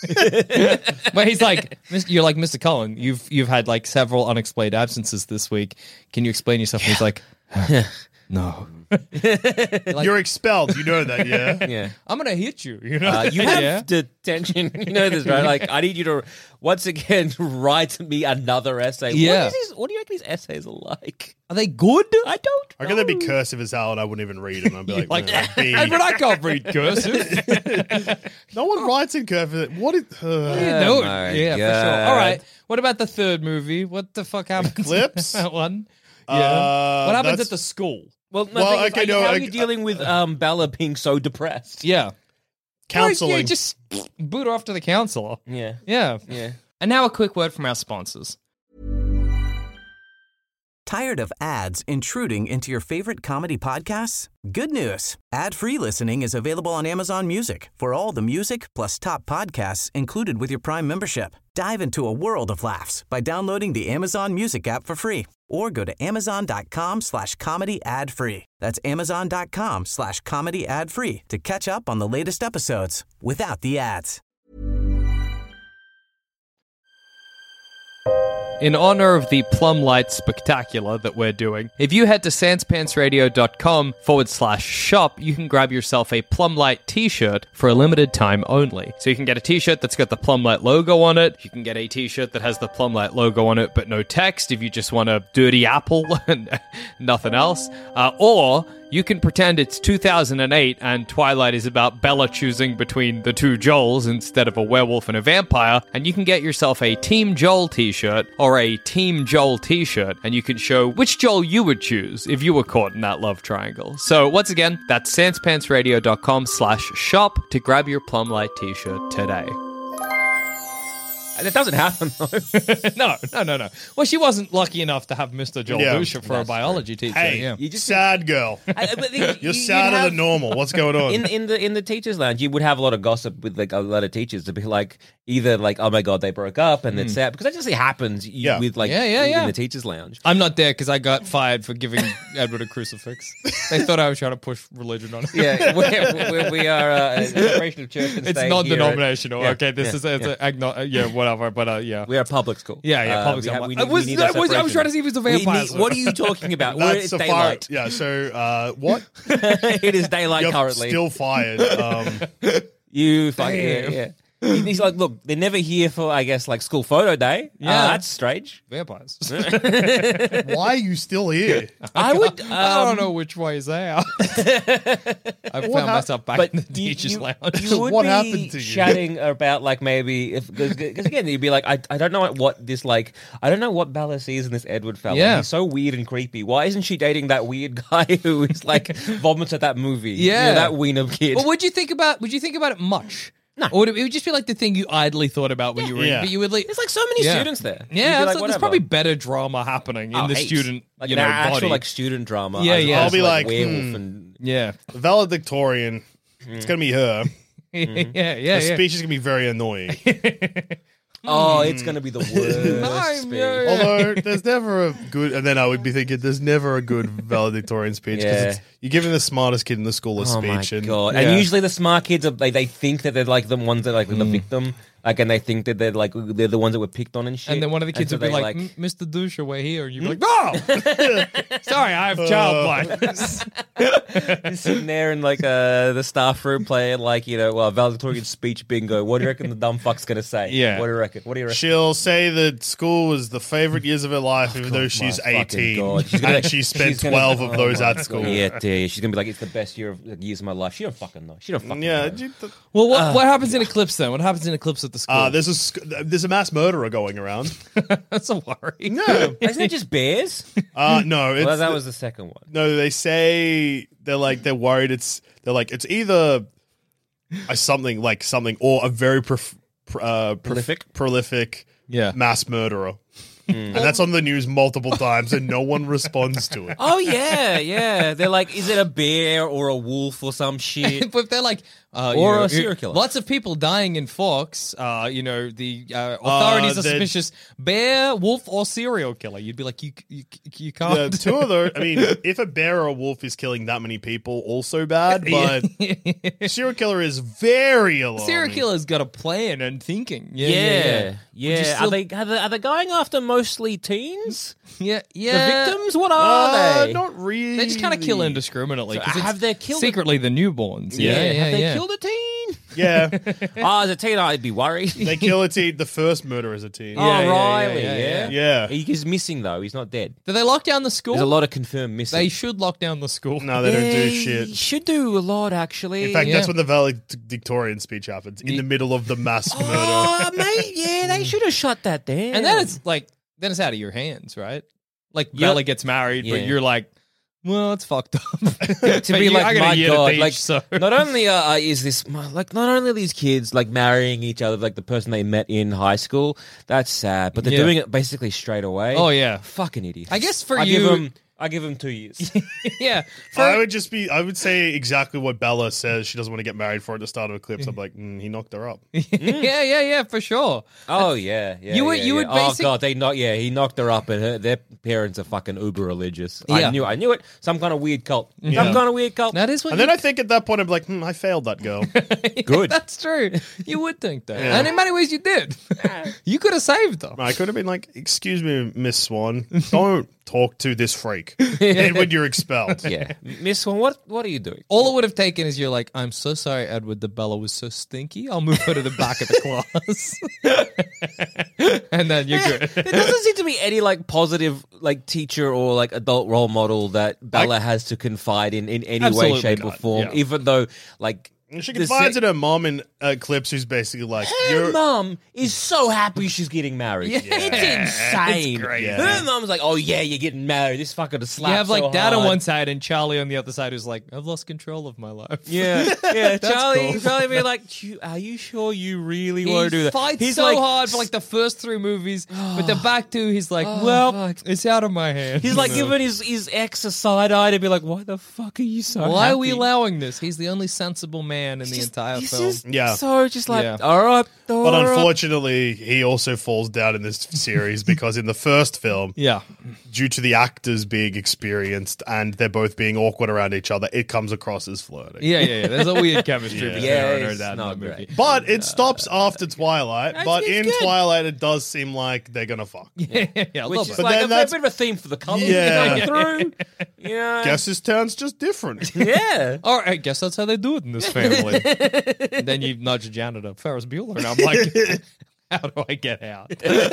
But he's like, "Mis- you're like, Mister Cullen, you've you've had like several unexplained absences this week. Can you explain yourself? And he's like, no. You're expelled. You know that, yeah? yeah. I'm going to hit you. You know? Uh, you have Yeah. detention. You know this, right? Like, I need you to once again write me another essay. Yeah. What, is his, what do you reckon his essays are like? Are they good? I don't. I reckon they'd be cursive as hell and I wouldn't even read them. I'd be like, Like, "No, B." Edward, I can't read cursive. No one writes in cursive. What is... Uh, Yeah, no, my yeah, for sure. God. All right. What about the third movie? What the fuck happens? in Eclipse? that one. Yeah. Uh, what happens that's- at the school? Well, no, Well, thing is, okay, are you- no, how are I- you dealing with um, Bella being so depressed? Yeah. Counseling. Yeah, just boot her off to the counselor. Yeah. Yeah. Yeah. And now a quick word from our sponsors. Tired of ads intruding into your favorite comedy podcasts? Good news. Ad-free listening is available on Amazon Music for all the music plus top podcasts included with your Prime membership. Dive into a world of laughs by downloading the Amazon Music app for free or go to amazon.com slash comedy ad free. That's amazon.com slash comedy ad free to catch up on the latest episodes without the ads. In honor of the Plum Light Spectacular that we're doing, if you head to sanspantsradio.com forward slash shop, you can grab yourself a Plum Light t-shirt for a limited time only. So you can get a t-shirt that's got the Plum Light logo on it. You can get a t-shirt that has the Plum Light logo on it, but no text if you just want a dirty apple and nothing else. Uh, or you can pretend it's two thousand eight and Twilight is about Bella choosing between the two Joels instead of a werewolf and a vampire, and you can get yourself a Team Joel t-shirt or a Team Joel t-shirt, and you can show which Joel you would choose if you were caught in that love triangle. So once again, that's sanspantsradio.com slash shop to grab your Plum Light t-shirt today. And it doesn't happen, though. no, no, no, no. Well, she wasn't lucky enough to have Mister Joel Yeah, Dusha for a biology teacher. Hey, yeah. you just sad girl. I- but the- You're you- sadder you'd have- than normal. What's going on? In in the in the teachers' lounge, you would have a lot of gossip with like a lot of teachers to be like either like, oh my god, they broke up and it's sad because that just happens you- Yeah. with like Yeah, yeah, in yeah. the teachers' lounge. I'm not there because I got fired for giving Edward a crucifix. They thought I was trying to push religion on him. Yeah, we're, we're, we are uh, a separation of church and It's state non-denominational. here. Yeah, okay, this yeah, is it's yeah. a agno- uh, yeah, whatever. But uh, yeah, We are a public school. Yeah, yeah, Uh, public we school. have- we I need- was- we need that I was- I was separation. trying to see if it was a We vampire need- sword. What are you talking about? We're, That's it's a fire. daylight. Yeah, so uh, what? It is daylight You're currently. still fired. Um, you fucking yeah, Damn. yeah. He's like, look, they're never here for, I guess, like school photo day. Yeah. Uh, that's strange. Vampires. Why are you still here? I would. Um, I don't know which way is out. I found hap- myself back But in the you, teacher's you, lounge. you would What be happened to you? chatting about like maybe if because again you'd be like I, I don't know what this like I don't know what Bella sees in this Edward fella. Yeah. He's so weird and creepy. Why isn't she dating that weird guy who is like vomits at that movie? Yeah. You know, that wiener kid. Well, would you think about? Would you think about it much? No. Or would it, it would just be like the thing you idly thought about when you were. Yeah. in, but you would like. There's like so many Yeah. students there. You'd be Yeah, like, absolutely. there's whatever. probably better drama happening in Oh, the heaps. student, like you an know, actual body. like student drama. Yeah, as yeah. opposed I'll be to, like, werewolf hmm. and yeah, The valedictorian. It's gonna be her. yeah, yeah, The yeah. speech is gonna be very annoying. oh, it's gonna be the worst. I'm- speech. yeah, Although there's never a good, and then I would be thinking there's never a good valedictorian speech because Yeah. you're giving the smartest kid in the school a Oh my speech. and god! Yeah. And usually the smart kids are they, they think that they're like the ones that are like the Mm. victim, like, and they think that they're like they're the ones that were picked on and shit. And then one of the kids so would be they, like, "M- "Mister Dusha, we're here," and you'd be like, "No, sorry, I have child blindness." You're sitting there in like uh, the staff room playing like you know uh, valedictorian speech bingo. What do you reckon the dumb fuck's gonna say? Yeah. What do you reckon? What do you reckon? she'll say that school was the favorite years of her life, even though she's My fucking eighteen God. She's gonna- and she spent she's gonna- twelve of oh those my at school. Yeah, yeah, she's gonna be like, it's the best year of like, years of my life. She don't fucking know. She don't fucking Yeah, know. you- th- Well, what, what happens in Eclipse then? What happens in Eclipse at the school? uh, there's a sc- there's a mass murderer going around. That's a worry. No, Isn't it just bears? uh, no, it's well, that the- was the second one. no. They say they're like they're worried. It's they're like it's either a something like something or a very prof- pr- uh, prof- Prolific? prolific Yeah. mass murderer. And that's on the news multiple times, and no one responds to it. Oh yeah, yeah. They're like, is it a bear or a wolf or some shit? But if they're like, uh, Or you know, a serial killer. Lots of people dying in Forks. Uh, you know, the uh, authorities Uh, are they're- suspicious. Bear, wolf, or serial killer. You'd be like, you, you, you can't. The two of those. I mean, if a bear or a wolf is killing that many people, also bad. But serial killer is very alarming. Serial killer's got a plan and thinking. Yeah, Yeah, yeah, yeah. yeah. Would you Are still- they, are they are they going after mostly teens? Yeah, yeah. The victims? What are Uh, they? not really. They just kind of kill indiscriminately. 'cause So it's have they killed a- secretly the newborns? Yeah, yeah, have they yeah. killed a teen? Yeah, Oh, as a teen, I'd be worried. they kill a teen. The first murder is a teen. Oh, Yeah, yeah, Riley, yeah, yeah, yeah, yeah. He- He's missing though. He's not dead. Do they lock down the school? There's a lot of confirmed missing. They should lock down the school. No, they don't do They shit. Should do a lot actually. In fact, Yeah. that's when the valedictorian speech happens in the middle of the mass murder. oh, mate, yeah, they should have shut that down. And then it's like, then it's out of your hands, right? Like Yeah. Bella gets married, Yeah. but you're like, well, it's fucked up. to be like, my god, like, so. not only uh, is this like, not only are these kids like marrying each other, like the person they met in high school, that's sad, but they're Yeah. doing it basically straight away. Oh, yeah. fucking idiots. I guess for I you- give them, I give them two years. yeah. For, I would just be. I would say exactly what Bella says. She doesn't want to get married for at the start of Eclipse. I'm like, mm, he knocked her up. yeah, yeah, yeah, for sure. Oh yeah, yeah. You would- yeah, you would yeah. Oh basic- god, they knocked. Yeah, he knocked her up, and her, their parents are fucking uber religious. I Yeah. knew, I knew it. Some kind of weird cult. Yeah. Some kind of weird cult. That is what And you then I think at that point, I'm like, hmm, I failed that girl. Good. That's true. You would think that. Yeah. And in many ways you did. you could have saved her. I could have been like, excuse me, Miss Swan, don't talk to this freak when you're expelled. Yeah, Miss Swan, what what are you doing? All it would have taken is you're like, I'm so sorry, Edward, the Bella was so stinky. I'll move her to the back of the class. And then you're good. There doesn't seem to be any like positive like teacher or like adult role model that Bella has to confide in in any way, Absolutely shape, or not, form. yeah. Even though like She the confides se- in her mom in uh, Eclipse, who's basically like, Her you're. mum is so happy she's getting married. Yeah. It's insane. It's great. Her Yeah. mum's like, "Oh yeah, you're getting married." This fucker to You slap. have like so dad on hard. one side and Charlie on the other side who's like, I've lost control of my life. Yeah, yeah. That's Charlie, cool. Charlie be like, "You- "Are you sure you really want to do He that?" fights He's so like, hard for like the first three movies, but the back two, he's like, well, fuck. it's out of my hands. He's like giving his, his ex a side eye to be like, "Why the fuck are you so? why happy? are we allowing this? He's the only sensible man in the Just- entire he's film. just Yeah. So just like, Yeah. all right, all But right. unfortunately, he also falls down in this series because in the first film, Yeah. due to the actors being experienced and they're both being awkward around each other, it comes across as flirting. Yeah, yeah, yeah. There's a weird chemistry Yeah. between Yeah, her and her it's dad in not the movie. great. But it stops after Twilight. That's- But it's in good. Twilight, it does seem like they're gonna fuck. Yeah, yeah, yeah. a Which little is bit. But like then a, that's- bit of a theme for the colours Yeah. going through. Yeah. Guess his town's just different. Yeah. All right, I guess that's how they do it in this family. family. And then you nudge a janitor, Ferris Bueller, and I'm like, how do I get out?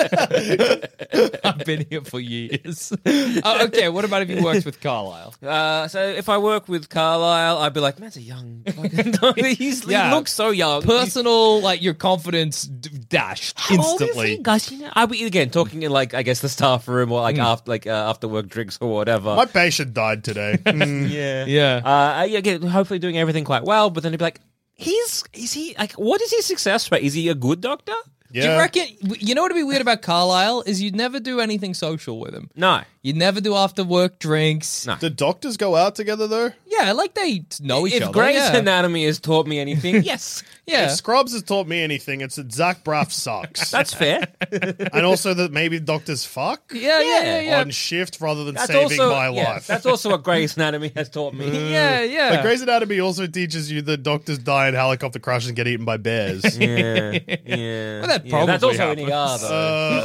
I've been here for years. Oh, okay, what about if you worked with Carlisle? Uh, so if I work with Carlisle, I'd be like, man's a young fucking dog. He's, Yeah. He looks so young. Personal, like your confidence d- dashed How old is instantly. he, guys? You know, I'll be again talking in like I guess the staff room or like after like uh, after work drinks or whatever. My patient died today. Mm. yeah, Yeah. Uh, yeah, again, hopefully doing everything quite well. But then he'd be like, he's is he like what is his success rate? Is he a good doctor? Yeah. Do you reckon? You know what would be weird about Carlisle is you'd never do anything social with him. No, You'd never do after work drinks. No. Do doctors go out together though? Yeah, like they know each if other. Grey's yeah. Anatomy has taught me anything, yes, yeah. If Scrubs has taught me anything, it's that Zach Braff sucks. that's fair. And also that maybe doctors fuck yeah, yeah, yeah, yeah. on shift rather than That's saving also my yeah, life. That's also what Grey's Anatomy has taught me. yeah, yeah. But Grey's Anatomy also teaches you that doctors die in helicopter crashes and get eaten by bears. Yeah, yeah. Well, that yeah, that's probably also in E R though. Uh,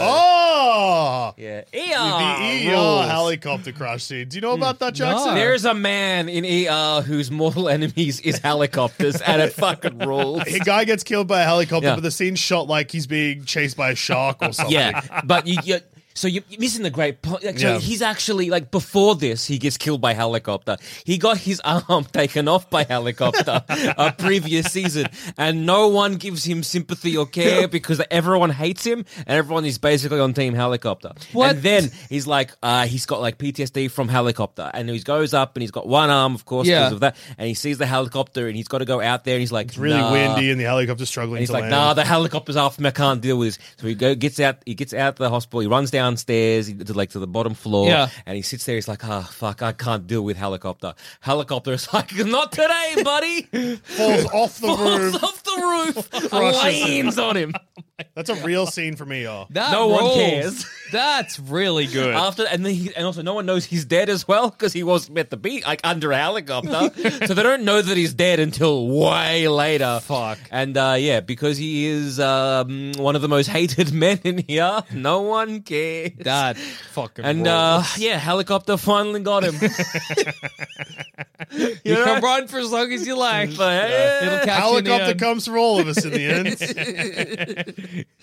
oh! yeah, E The R E R rules. helicopter crash scene. Do you know about that, Jackson? No. There's a man in E R whose mortal enemies is helicopters, and it fucking rules. A guy gets killed by a helicopter, Yeah. but the scene's shot like he's being chased by a shark or something. Yeah, but you, you so you're missing the great point. Like, so Yeah. he's actually like before this, he gets killed by helicopter. He got his arm taken off by helicopter a previous season, and no one gives him sympathy or care because everyone hates him, and everyone is basically on team helicopter. What? And then he's like, uh, he's got like P T S D from helicopter, and he goes up and he's got one arm, of course, Yeah. because of that, and he sees the helicopter, and he's got to go out there, and he's like, It's really nah. windy and the helicopter's struggling And he's to like, land. nah, the helicopter's after me. I can't deal with this. So he go, gets out. He gets out the hospital. He runs downstairs to like to the bottom floor. Yeah. And he sits there. He's like, ah, oh, fuck, I can't deal with helicopter. Helicopter is like, not today, buddy. Falls off the Falls roof. off the roof. Crushes Lands on him. That's a real scene from E R. That No one rules. cares. That's really good. After and then he, and also no one knows he's dead as well because he was meant to be like under a helicopter, so they don't know that he's dead until way later. Fuck. And uh, yeah, because he is um, one of the most hated men in here, no one cares. that fucking and rules. uh, yeah, helicopter finally got him. you can run for as long as you like. But, yeah. It'll catch you in the Helicopter end. comes for all of us in the end.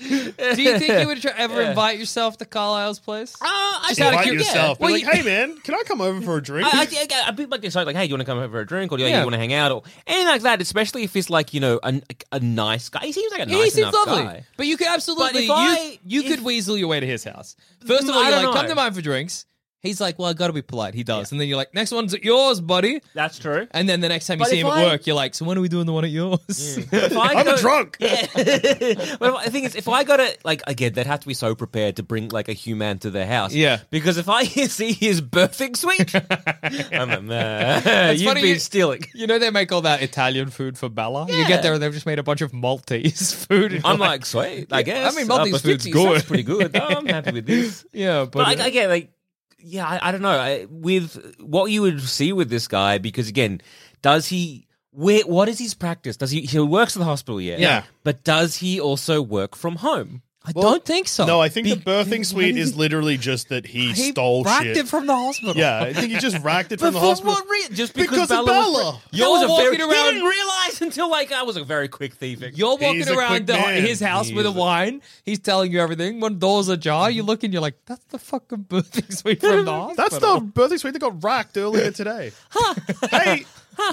Do you think you would try, ever invite yourself to Carlisle's place? Uh, I Just think- out of Invite cur- yourself. Be Well, like, you- hey man, can I come over for a drink? I, I, I, I'd be like this, like, hey, do you want to come over for a drink, or do you, Yeah. you want to hang out, or anything like that? Especially if it's like, you know, a, a nice guy. He seems like a Yeah, nice he seems enough lovely. guy. But you could absolutely, But if I- you, you if- could weasel your way to his house. First of Mm, all, I you're don't like, come know. to mine for drinks. He's like, well, I got to be polite. He does. And then you're like, next one's at yours, buddy. That's true. And then the next time you But see if him at I- work, you're like, so when are we doing the one at yours? If I I'm go- a drunk. Yeah. Well, the thing is, if I got to, like, again, they'd have to be so prepared to bring, like, a human to their house. Yeah. Because if I see his birthing suite, I'm like, man, you've funny been you- stealing. You know they make all that Italian food for Bella? You Yeah. get there and they've just made a bunch of Maltese food. and I'm you're like, sweet, I guess. I mean, Maltese uh, food's Bastuzzi good. sounds pretty good. Oh, I'm happy with this. yeah, but, But, I, again, like, yeah, I, I don't know. I, with what you would see with this guy, because again, does he? Where? What is his practice? Does he? He works at the hospital, yeah. Yeah. But does he also work from home? I Well, don't think so. No, I think Be- the birthing suite is literally just that he, he stole racked shit. it from the hospital. yeah, I think he just racked it But from the for hospital. what reason? Just because, Because of Bella. Was, Bella. that You're was a very, walking around- He didn't realize until like I was a very quick thieving. You're walking He's a around quick the, man. his house He with a is a- wine. He's telling you everything. When doors ajar, you look and you're like, that's the fucking birthing suite from the hospital. That's the birthing suite that got racked earlier today. hey,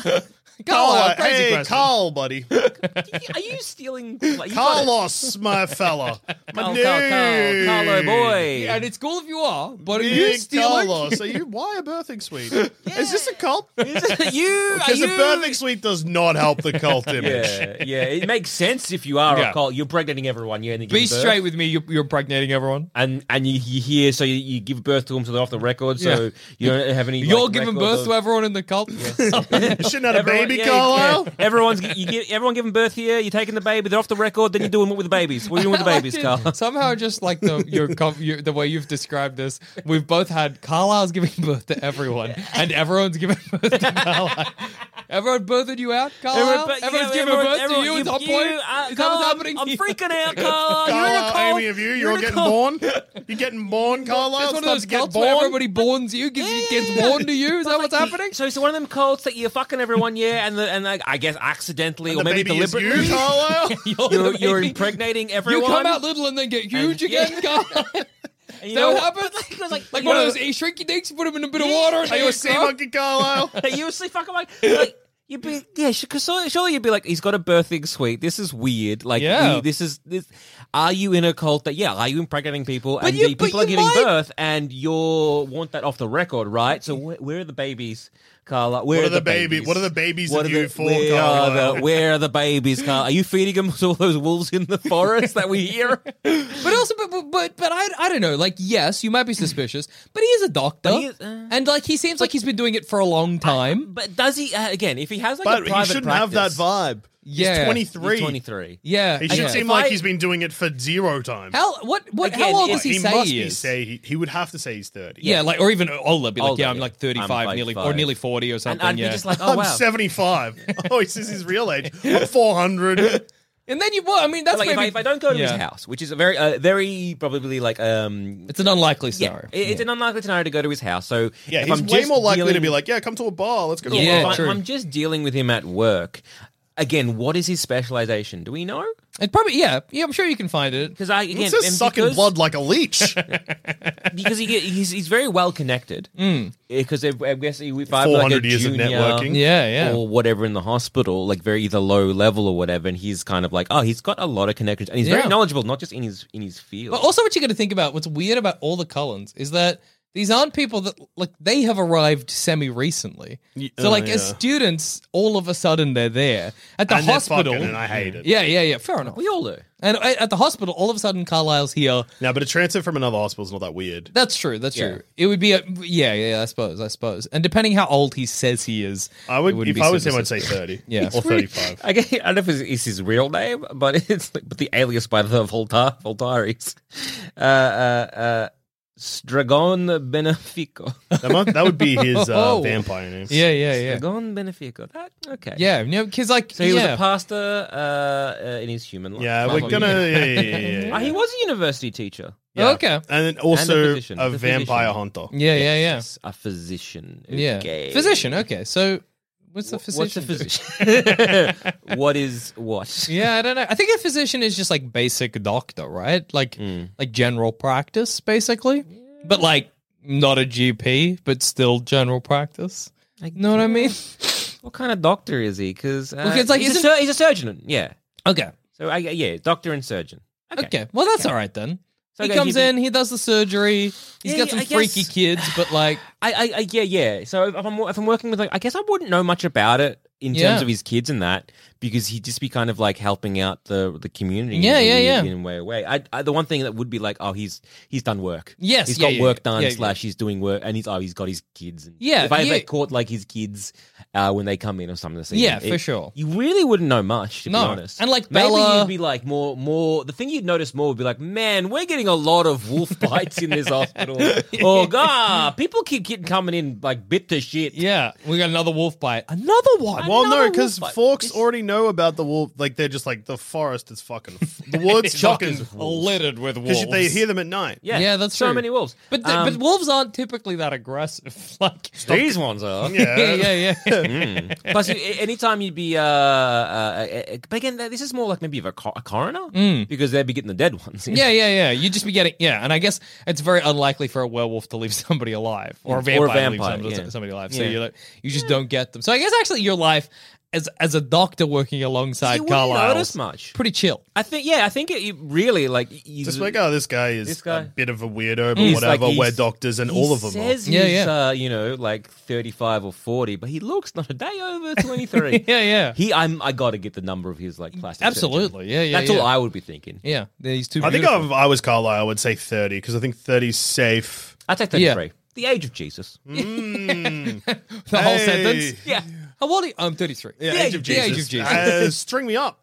Carlisle, Carl, crazy hey, question. Carl, buddy. Are you stealing? Like, you gotta- Carlos, my fella. My Carl, Carl, Carl, Carlo boy. And it's cool if you are, but are you Big stealing? Carlos. Are you, why a birthing suite? Is this a cult? you are Because you? the birthing suite does not help the cult image. Yeah, yeah. It makes sense if you are Yeah. a cult. You're impregnating everyone. Yeah, and you Be give birth. straight with me. You're, you're impregnating everyone. And and you, you hear so you, you give birth to them so they're off the record. So Yeah. you don't have any. You're like, giving record birth of- to everyone in the cult. You shouldn't have a Everyone- baby, yeah, Carlisle. yeah. Everyone's you give, everyone giving birth here. You're taking the baby. They're off the record. Then you're doing what with the babies? What are you doing with the babies, I Carl? like it. Somehow, just like the your, com- your the way you've described this, we've both had Carlisle's giving birth to everyone, and everyone's giving birth to Carlisle. Everyone birthing you out, Carlisle? Everyone- but- Everyone's yeah, giving everyone- birth to everyone- you at some you- point? uh, Is that Carl, what's happening? I'm, I'm here? freaking out, Carl. You're in a Carlisle, cult. Amy, of you, You're you're in a getting cult. born. You're getting born, Carlisle. It's one of Stop those to get cults where born. everybody borns you, gives you gets born to you. Is that what's happening? So it's one of them cults that you're fucking everyone, yeah, and the, and like, I guess accidentally And or the maybe baby is deliberately. you, Carlisle. You're, the you're baby. impregnating You everyone. come out little and then get huge And- again, yeah. Carlisle. And Is you that know what what? happens? But, like, Like you one know- of those shrinky dinks, you put them in a bit of Yeah. water. And Are they you a grow. sea monkey, Carlisle? Are you a sea fucking like, like you'd be yeah, because surely you'd be like, he's got a birthing suite. This is weird. Like, Yeah. we- this is this. Are you in a cult that yeah? Are you impregnating people and you- the but people are you giving might- birth and you want that off the record, right? So where, where are the babies, Carla? Where What are are the baby- babies? what are the babies What of are you the- for, where are Carla? the where are the babies, Carla? Are you feeding them to all those wolves in the forest that we hear? But also, but but but, but I, I don't know. Like, yes, you might be suspicious, but he is a doctor, But he is, uh, and like he seems like he's been doing it for a long time. But does he uh, again? If he has like But a he private shouldn't have that practice- vibe. Yeah. He's twenty-three. He's twenty-three. Yeah, He should yeah. seem If like I- he's been doing it for zero time. How what what? Again, how old if does he, he say must he be is? say he, he would have to say he's thirty. Yeah, like or even older. Be like, Older, yeah, I'm yeah. like thirty-five, I'm like nearly or five. nearly forty or And something. I'd be yeah, just like, oh I'm wow. seventy-five. Oh, he says his real age. I'm four hundred. and then you. Well, I mean, that's like if I, maybe if I don't go to yeah. his house, which is a very, uh, very probably like, um, It's an unlikely yeah, scenario. it- it's an unlikely scenario to go to his house. So Yeah, if he's I'm way just more likely to dealing- be like, yeah, come to a bar. Let's go to yeah, a bar. if true. I'm, I'm just dealing with him at work. Again, what is his specialization? Do we know? It probably yeah yeah. I'm sure you can find it. Because I again, It says and sucking because- blood like a leech. because he get, he's he's very well connected. Because I guess if I have like a four hundred years of junior networking. Yeah, yeah. or whatever in the hospital, like very either low level or whatever, and he's kind of like, oh, he's got a lot of connections, and he's Yeah. very knowledgeable, not just in his in his field. But also, what you got to think about, what's weird about all the Cullens is that these aren't people that like they have arrived semi recently. So, uh, like, as yeah. students, all of a sudden they're there at the And they're hospital. fucking, and I hate it. Yeah, yeah, yeah. Fair enough. we all do. And at at the hospital, all of a sudden, Carlisle's here. Now, but a transfer from another hospital is not that weird. That's true. That's Yeah. true. It would be a yeah, yeah. I suppose. I suppose. And depending how old he says he is, I it would, wouldn't if be I was him, super I'd say thirty. Yeah. or thirty-five. I, guess, I don't know if it's, it's his real name, but it's like, but the alias by the Volta, Voltaires. Uh, uh, uh, Stragon Benefico. That, might, that would be his uh, Oh. vampire name. Yeah, yeah, yeah. Stragon Benefico. That, okay. Yeah, you know, because like So he yeah. was a pastor uh, uh, in his human life. Yeah, Well, we're gonna. Yeah, yeah, yeah, yeah, yeah. Uh, he was a university teacher. Yeah. Okay. and then also And a physician. a The vampire physician. hunter. Yeah, yeah, yeah. Yes, a physician. Yeah. Okay. Physician, okay. So what's the Wh- physician? What's a do? physician? What is what? Yeah, I don't know. I think a physician is just like basic doctor, right? Like Mm. like general practice, basically. But like not a G P, but still general practice. I Know what I mean? What kind of doctor is he? Because uh, Because, like, he's, a isn't- sur- he's a surgeon. Yeah. Okay. So I, yeah, doctor and surgeon. Okay. Well, that's all right then. So he okay, comes he'd be- in, he does the surgery. He's Yeah, got yeah, some I freaky guess- kids, but like I, I, I, yeah, yeah. So if I'm if I'm working with like, I guess I wouldn't know much about it in Yeah. terms of his kids and that because he'd just be kind of like helping out the the community. Yeah, in a yeah, weird- yeah. In a way, way. I, I, the one thing that would be like, oh, he's he's done work. Yes, he's yeah, got yeah, work yeah. done. Yeah, slash, he's doing work, and he's oh, he's got his kids. And Yeah, if I yeah. ever caught like his kids uh, when they come in or something, to see Yeah, them, for it- sure. You really wouldn't know much, to No. be honest. And, like, maybe Bella- you'd be like more more. The thing you'd notice more would be like, man, we're getting a lot of wolf bites in this hospital. Or God, people keep getting coming in like bit to shit. yeah, we got another wolf bite. Another one. Well, Another no, because wolf bite. folks This- already know about the wolf. Like they're just like the forest is fucking the woods Chockers fucking littered with because wolves. they hear them at night. Yeah, Yeah, that's so true. many wolves. But the, Um, but wolves aren't typically that aggressive. Like these ones are. Yeah, yeah, yeah, yeah. Plus, you- anytime you'd be, uh, uh, uh, but again, this is more like maybe of a, co- a coroner because they'd be getting the dead ones. Mm. Yeah, yeah, yeah. You'd just be getting yeah, and I guess it's very unlikely for a werewolf to leave somebody alive or a vampire, Or a to vampire, leave somebody, yeah. somebody alive. So Yeah. you like you just don't get them. So I guess actually your life as as a doctor working alongside You wouldn't Carlisle notice much. pretty chill. I think, yeah, I think it, you really like. You, Just like, oh, this guy is This guy- a bit of a weirdo, but He's whatever. like- We're he's- doctors, and he all of them are. says Yeah, he's, yeah. Uh, you know, like thirty-five or forty, but he looks not a day over twenty-three. Yeah, yeah. He, I'm, I got to get the number of his like plastic. Absolutely. surgeon. Yeah, yeah, That's yeah. all I would be thinking. Yeah, these two. I think beautiful. if I was Carlisle, I would say thirty because I think thirty's safe. I'd take Yeah. thirty-three. The age of Jesus. Mm. the whole Hey. sentence. Yeah. How old are you? I'm thirty-three. Yeah, the age of the Jesus. age of Jesus. Uh, string me up.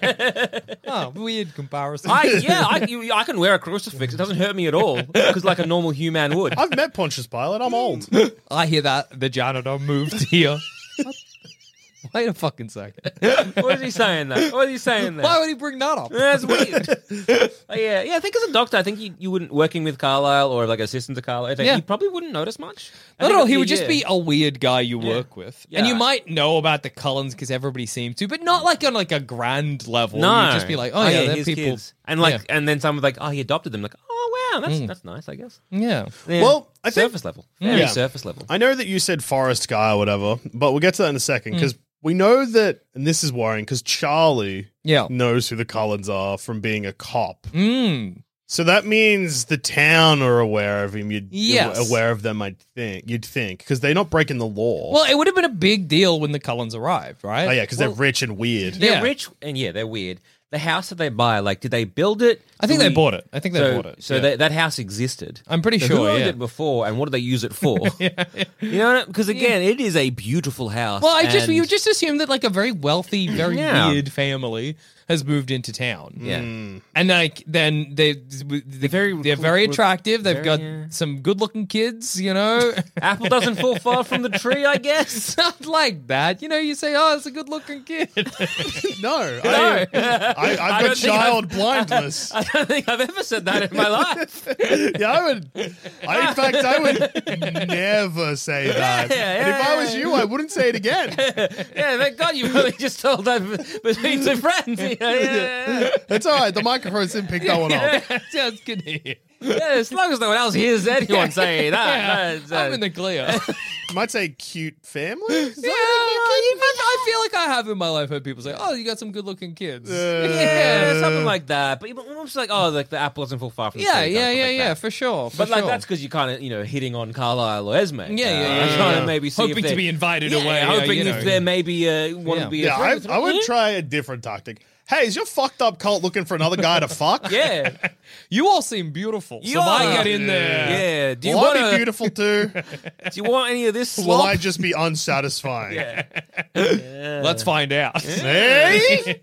Oh, weird comparison. I, yeah, I, you, I can wear a crucifix. It doesn't hurt me at all because like a normal human would. I've met Pontius Pilate. I'm old. I hear that the janitor moved here. Wait a fucking second. What is he saying there? What is he saying there? Why would he bring that up? That's weird. Oh, yeah, yeah. I think as a doctor, I think you, you wouldn't working with Carlisle or like assistant to Carlisle. I think Yeah. you probably wouldn't notice much. I Not think at all. it'd He be- would just yeah. be a weird guy you Yeah. work with, Yeah. and you might know about the Cullens because everybody seems to, but not like on like a grand level. No, You'd just be like, oh, yeah, they're his people. kids. And like, Yeah. and then someone's like, oh, he adopted them. Like, oh wow, Mm. that's that's nice, I guess. Yeah. Yeah. Well, I think- surface level, very Yeah. surface level. I know that you said forest guy or whatever, but we'll get to that in a second because we know that, and this is worrying because Charlie Yeah. knows who the Cullens are from being a cop. Mm. So that means the town are aware of him. You'd Yes. aware of them. I'd think you'd think because they're not breaking the law. Well, it would have been a big deal when the Cullens arrived, right? oh yeah, because they're rich and weird. They're Yeah. rich and yeah, they're weird. The house that they buy, like, did they build it? I think Do they we- bought it. I think they so, bought it. So yeah. they, that house existed. I'm pretty So sure. Who owned yeah. it before, and what do they use it for? You know, because again, it is a beautiful house. Well, I just and- you just assume that like a very wealthy, very Yeah. weird family has moved into town. yeah. And like then they they're very- very they're very attractive. They've very, got yeah. some good looking kids, you know. Apple doesn't fall far from the tree, I guess. Not like that. You know, you say, "Oh, it's a good looking kid." No, I, I, I've got don't think child blindness. I don't think I've ever said that in my life. yeah, I would. I, in fact, I would never say that. Yeah, and if yeah, I was you, I wouldn't say it again. Yeah, thank God you really just told that between two friends. Yeah, yeah, yeah. It's all right. The microphones didn't pick that one up. Sounds good to hear. Yeah, as long as no one else hears anyone saying that. Yeah, that's, I'm uh, in the clear. yeah, You might say cute family. Is that I feel like I have in my life heard people say, "Oh, you got some good looking kids." yeah, something like that. But almost like, oh, like the apple doesn't fall far from the Yeah, tree. yeah, kind of yeah, like yeah, that. for sure. For But like sure. that's because you kind of you know hitting on Carlisle or Esme. yeah, yeah, Uh, yeah, trying yeah. to maybe see if hoping they- to be invited yeah, away. uh, hoping you know. if they're maybe uh, want to Yeah. be. Yeah, a I, friend. I would try a different tactic. Hey, is your fucked up cult looking for another guy to fuck? Yeah, You all seem beautiful. You so if I are. get in there, yeah. Do you Will I be want to? beautiful too? Do you want any of this? Will Slop? I just be unsatisfying? let's find out. Hey?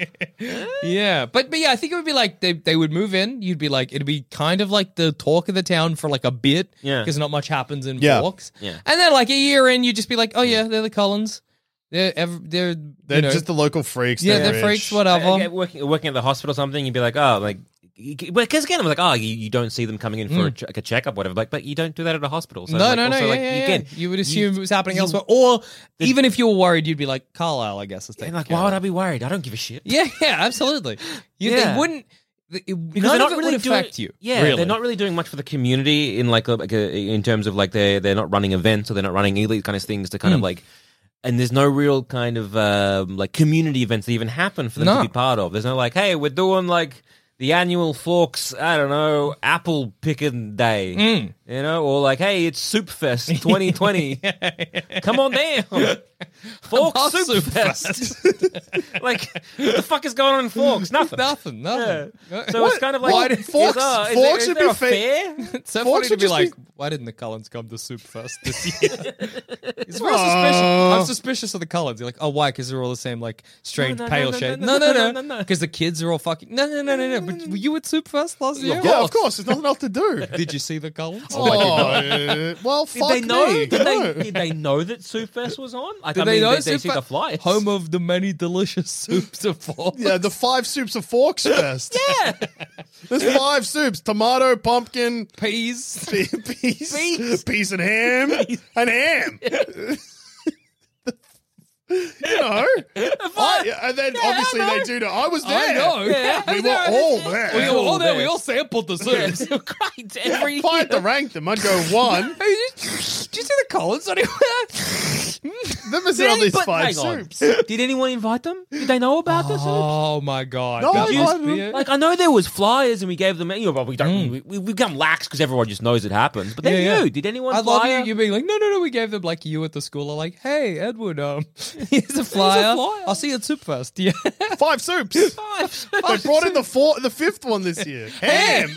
Yeah, but but yeah, I think it would be like they they would move in. You'd be like, it'd be kind of like the talk of the town for like a bit, Yeah. because not much happens in Yeah. Forks. Yeah. And then like a year in, you'd just be like, oh yeah, they're the Cullens. They're ev- they're They're you know, just the local freaks. yeah, they're they're freaks, rich. whatever. I- I get working working at the hospital or something, you'd be like, oh, like, because again, I'm like, oh, you, you don't see them coming in for a, ch- like a checkup, whatever. Like, but you don't do that at a hospital. So no, like, no, no, also, yeah, like, yeah, you, yeah. again, you would assume it was happening you- elsewhere, or even if you were worried, you'd be like, Carlisle, I guess. Is and taking like, care why of would it. I be worried? I don't give a shit. Yeah, yeah, absolutely. You, Yeah. They wouldn't. It, Because none they're of not it really would doing, affect you. Yeah, really. they're not really doing much for the community in like, a, like a, in terms of like they're they're not running events or they're not running these kind of things to kind Hmm. of like. And there's no real kind of um, like community events that even happen for them No. to be part of. There's no like, hey, we're doing like the annual Forks, I don't know, apple picking day, Mm. you know, or like, hey, it's Soup Fest twenty twenty. Come on down, Forks on, Soup, Soup Fest. Like, what the fuck is going on in Forks? Nothing. Nothing, nothing. So it's kind of like, Why is, did Forks- uh, is Forks there, is would there be a fa- fair? It's so Forks funny to would be just like, be- why didn't the Cullens come to Soup Fest this year? It's very suspicious. I'm suspicious of the Cullens. You're like, oh, why? Because they're all the same, like, strange, No, no, pale no, no, shade. no, No, no, no, no. no, no. Because the kids are all fucking. No, no, no, no, no. But were you at Soup Fest last year? Yeah, of course. There's nothing else to do. Did you see the Cullens? Oh, uh, well, Did fuck they know? me. Did No. they, did they know that Soup Fest was on? Like, Did I they mean, know they, they Soup see the Fest? flights. Home of the many delicious soups of Forks. Yeah, the five soups of Forks Fest. Yeah. There's five soups: tomato, pumpkin, Peas. pe- peas, Peas. peas and ham, and ham. You know, I, and then obviously they do know. I was there. I know. Yeah. We were all there. We all, there. there. We all sampled the soups. Great. Every If I had to rank them, I'd go one. Hey, did, did you see the Cullens anywhere? Then there's Did all these any- but five hang on. soups. Did anyone invite them? Did they know about this? Oh my god! No, That I must don't- be it. Like, I know there was flyers and we gave them, you know, but we don't, we, we, we become lax because everyone just knows it happens. But they Mm. Yeah, yeah. knew. Did anyone I love flyer? you. You being like, no, no, no. We gave them like you at the school are like, hey, Edward, um, here's a flyer. flyer. I'll see you at Soup Fest. Yeah, Five soups. Five. They brought in the four, the fifth one this year. Ham.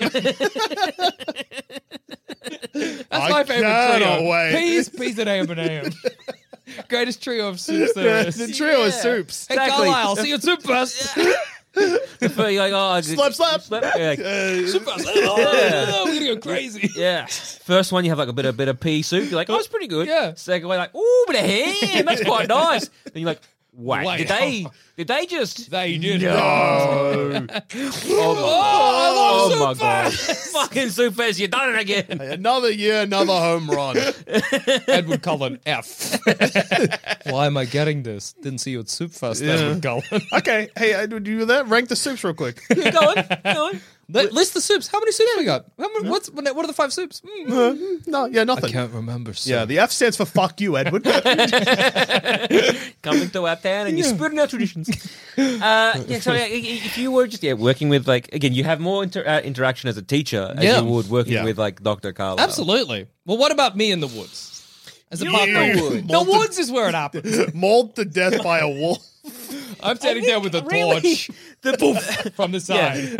that's I my favorite cannot trio. wait. Peas, peas, and ham and ham. Greatest trio of soups there Yeah, is. the trio of Yeah. soups. Hey, Exactly. Carlisle, I'll see you at Soup Fest. Before you're like, oh, I did- Slap, slap. You're like, Uh, Soup Fest. Oh, we're gonna go crazy. yeah. First one, you have like a bit of bit of pea soup. You're like, oh, it's pretty good. Yeah. Second one, like, ooh, bit of ham. That's quite nice. Then you're like, Wait, Wait. did they? Did they just? They did. No. Oh my, Oh, oh, I love my god! Fucking Supers, you done it again. Another year, another home run. Edward Cullen, F. Why am I getting this? Didn't see you at Soup Fest, Edward Cullen. Okay, hey, uh, do you that? Rank the soups real quick. Keep going, keep going. Let- List the soups. How many soups we got? How many, what's, what are the five soups? Mm. No, yeah, nothing. Can't remember. Soup. Yeah, the F stands for fuck you, Edward. Coming to our town and you're spurring our traditions. Uh, yeah, so yeah, if you were just yeah working with like again, you have more inter- uh, interaction as a teacher as Yeah. you would working Yeah. with like Doctor Carlisle. Absolutely. Well, what about me in the woods? As a You partner, in the woods. the woods is where it happens. Mauled to death by a wolf. I'm standing there with a really? torch The, from the side.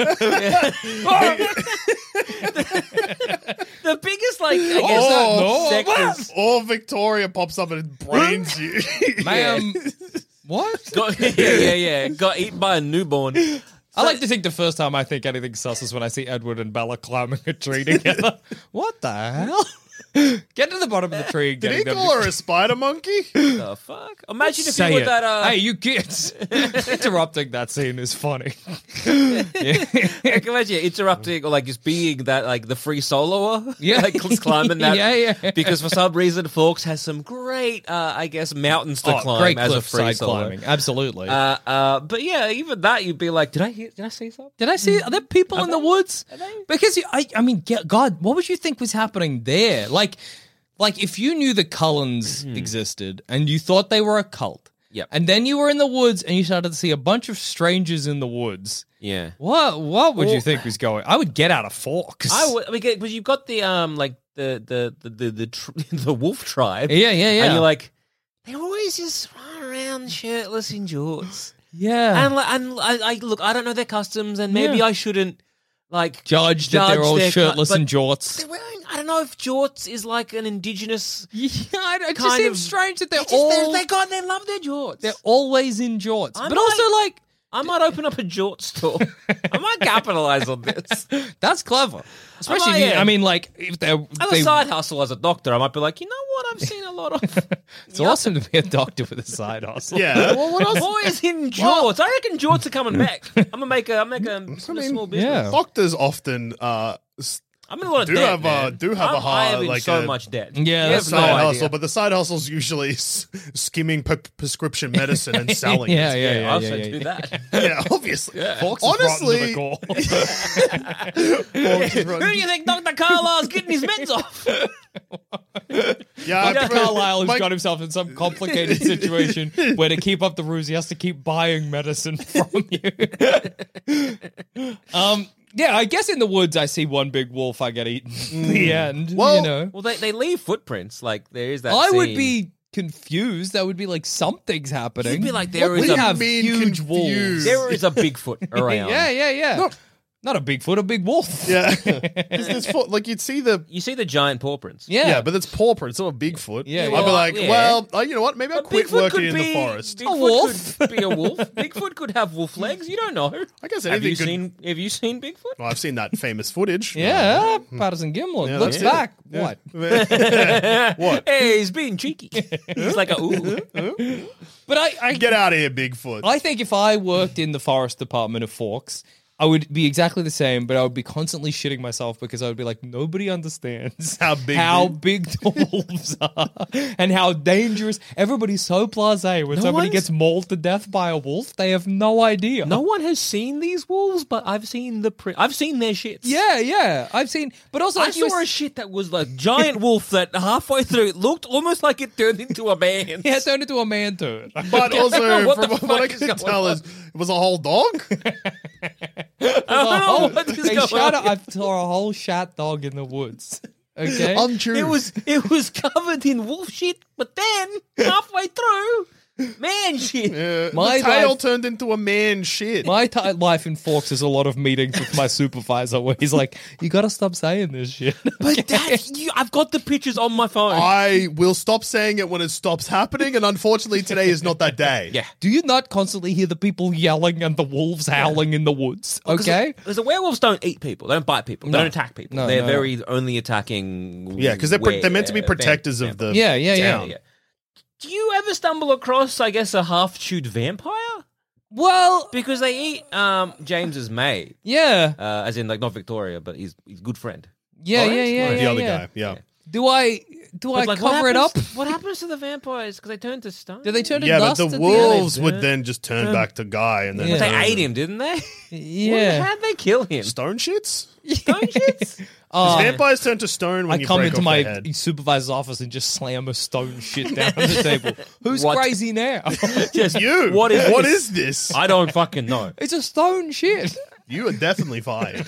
the biggest like I guess Oh, sectors. Or Victoria pops up and brains you. Ma'am, what? Got, yeah, yeah, yeah. Got eaten by a newborn. I like to think the first time I think anything sus is when I see Edward and Bella climbing a tree together. What the hell? Get to the bottom of the tree and Did getting he them call to- her a spider monkey? The fuck? Imagine if Say you were it. that. Uh, Hey, you kids! Interrupting that scene is funny. like, imagine interrupting or like just being that like the free soloer. Yeah. like climbing that. Yeah, yeah. Because for some reason, Forks has some great, uh, I guess, mountains to Oh, climb great as a cliff free side solo. climbing, absolutely. Uh, uh, but yeah, even that you'd be like, did I hear? Did I see something? Did I see? Are there people in the woods? Because you, I, I mean, ge- God, what would you think was happening there? Like, like if you knew the Cullens existed and you thought they were a cult, Yep. and then you were in the woods and you started to see a bunch of strangers in the woods. Yeah. What? What would you Well- think was going? I would get out of Forks. I would because you've got the um like the the the the the, tr- the wolf tribe. Yeah, yeah, yeah. And you're like, they're always just running around shirtless in jorts. yeah. And, like, and I, I look, I don't know their customs, and maybe Yeah. I shouldn't like Judge that they're judge all their cu- shirtless but and jorts. they're wearing. I don't know if jorts is like an indigenous. Yeah, I- it just kind seems of- strange that they're They just, all they they got they love their jorts. they're always in jorts, I but might- also like I might open up a jort store. I might capitalize on this. that's clever. Especially, might, if you, yeah. I mean, like if they're As they, a side hustle as a doctor, I might be like, you know what? I've seen a lot of. it's awesome to be a doctor with a side hustle. Yeah. Well, what else? Boys in jorts. I reckon jorts are coming back. I'm gonna make a, I'm make a, a small business. yeah. Doctors often uh, s- I'm in a lot of do debt. have a man. do have I'm, a hard I have in like so a, much debt. Yeah, You that's have no side idea. hustle, but the side hustle's usually s- skimming p- prescription medicine and selling. Yeah, it. yeah, Yeah, yeah, I also yeah, yeah. do that. yeah, obviously. Forks is Honestly, rotten to the core. Who do you think Doctor Carlisle's getting his meds off? yeah, I Doctor prefer- Carlisle has my- got himself in some complicated situation where to keep up the ruse, he has to keep buying medicine from you. um, yeah, I guess in the woods I see one big wolf, I get eaten. In the end, Well- you know. Well, they, they leave footprints. Like there is that. I would scene. be confused. That would be like something's happening. You'd be like, there What is we a- have mean huge confused? wolves. There is a Bigfoot around. Yeah, yeah, yeah. Not a Bigfoot, a big wolf. Yeah, It's this foot, like you'd see the You see the giant paw prints. Yeah. yeah, but it's paw print. It's not a Bigfoot. Yeah, I'd yeah. be like, Yeah. well, uh, you know what? Maybe I'll But quit Bigfoot working could in be the forest. Bigfoot wolf. could be a wolf. Bigfoot could have wolf legs. You don't know. I guess Have anything you could. seen? Have you seen Bigfoot? Well, I've seen that famous footage. Yeah, Patterson Gimlin. Yeah, Looks that's it. back. What? What? Hey, he's being cheeky. He's like a ooh. But I, I Get out of here, Bigfoot. I think if I worked in the forest department of Forks, I would be exactly the same, but I would be constantly shitting myself because I would be like, nobody understands How big how the- big the wolves are and how dangerous. Everybody's so blasé when No somebody one's- gets mauled to death by a wolf. They have no idea. No one has seen these wolves, but I've seen the print. I've seen their shits. Yeah, yeah. I've seen, but also I like you saw were- a shit that was like giant wolf that halfway through it looked almost like it turned into a man. yeah, it turned into a man turd. But also, What the from what, fuck I is can going tell on? is it was a whole dog. I don't know what is They going shot on. a, I saw a whole shat dog in the woods. Okay. Untrue. It was it was covered in wolf shit, but then halfway through, man shit. Yeah, My the tail life- turned into a man shit. My t- life in Forks is a lot of meetings with my supervisor where he's like, you got to stop saying this shit. But that you, I've got the pictures on my phone. I will stop saying it when it stops happening, and unfortunately, today is not that day. yeah. Do you not constantly hear the people yelling and the wolves howling in the woods? Okay. Because the werewolves don't eat people. They don't bite people. They No. don't attack people. No, They're no. very only attacking. Yeah, because they're, pre- they're meant to be were- protectors fam- of the Yeah, yeah, yeah. town. yeah. Do you ever stumble across, I guess, a half-chewed vampire? Well, Because they eat um, James's maid, yeah, uh, as in like not Victoria, but he's he's a good friend. yeah, Lawrence? yeah, yeah, the yeah, other yeah. guy. Yeah. Do I do I But, like, what cover it up? happens- What happens to the vampires? Because they turn to stone. Do they turn to Yeah, but dust the at the end? wolves end? would then just turn back to Guy and then Yeah. They turn ate to- him, didn't they? Yeah. How'd they kill him? Stone shits? Stone shits? Oh, Vampires turn to stone when I you come break into off my their head. supervisor's office and just slam a stone shit down on the table. Who's What? crazy now? Just You. What is what this? is this? I don't fucking know. It's a stone shit. You are definitely fired.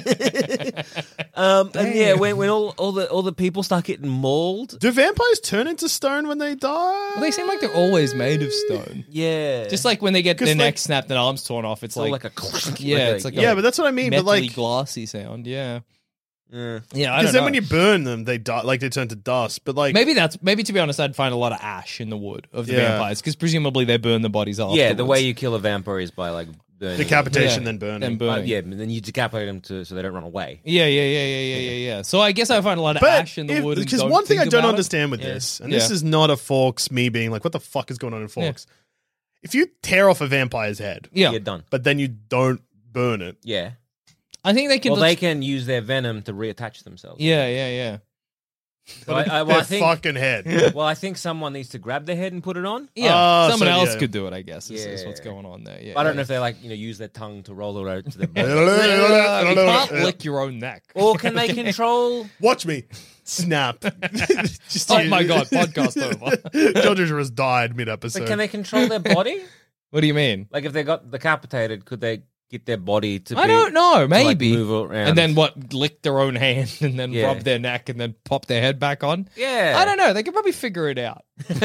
Um, and yeah, when when all, all the all the people start getting mauled. Do vampires turn into stone when they die? Well, they seem like they're always made of stone. Yeah, Just like when they get 'Cause, their like- neck snapped and arms torn off, it's it's all like, like, a clunk. yeah, it's like yeah, a but that's what I mean. But metally like, glassy sound. Yeah, yeah. yeah. I because don't then know. when you burn them, they die. Like they turn to dust. But like, maybe that's maybe to be honest, I'd find a lot of ash in the wood of the Yeah. vampires because presumably they burn the bodies off. Yeah, the way you kill a vampire is by like burning. decapitation, Yeah. then burning. Then Uh, burning. yeah, and then you decapitate them to so they don't run away. Yeah, yeah, yeah, yeah, yeah, yeah, yeah. So I guess I find a lot of But ash in the wood. and because don't one thing I think don't about it. understand with Yeah. this, and Yeah. this is not a Forks me being like, what the fuck is going on in Forks? If you tear off a vampire's head, Yeah, You're done. but then you don't burn it, Yeah. I think they can. Well, they can use their venom to reattach themselves. Yeah, yeah, yeah. So I, I, well, their I think. fucking head. Well, I think someone needs to grab their head and put it on. Yeah, Ah, someone so, else yeah. could do it. I guess is, is what's Yeah. going on there. Yeah, I don't yeah. know if they like you know use their tongue to roll it out to their body. You can't lick your own neck. Or can they control? Watch me. Snap. Just Oh my god, podcast over. George has died mid episode. But can they control their body? What do you mean? Like if they got decapitated, could they get their body to? I be, don't know. to, like, Maybe. move around? And then what? Lick their own hand and then Yeah. rub their neck and then pop their head back on. Yeah, I don't know. They could probably figure it out.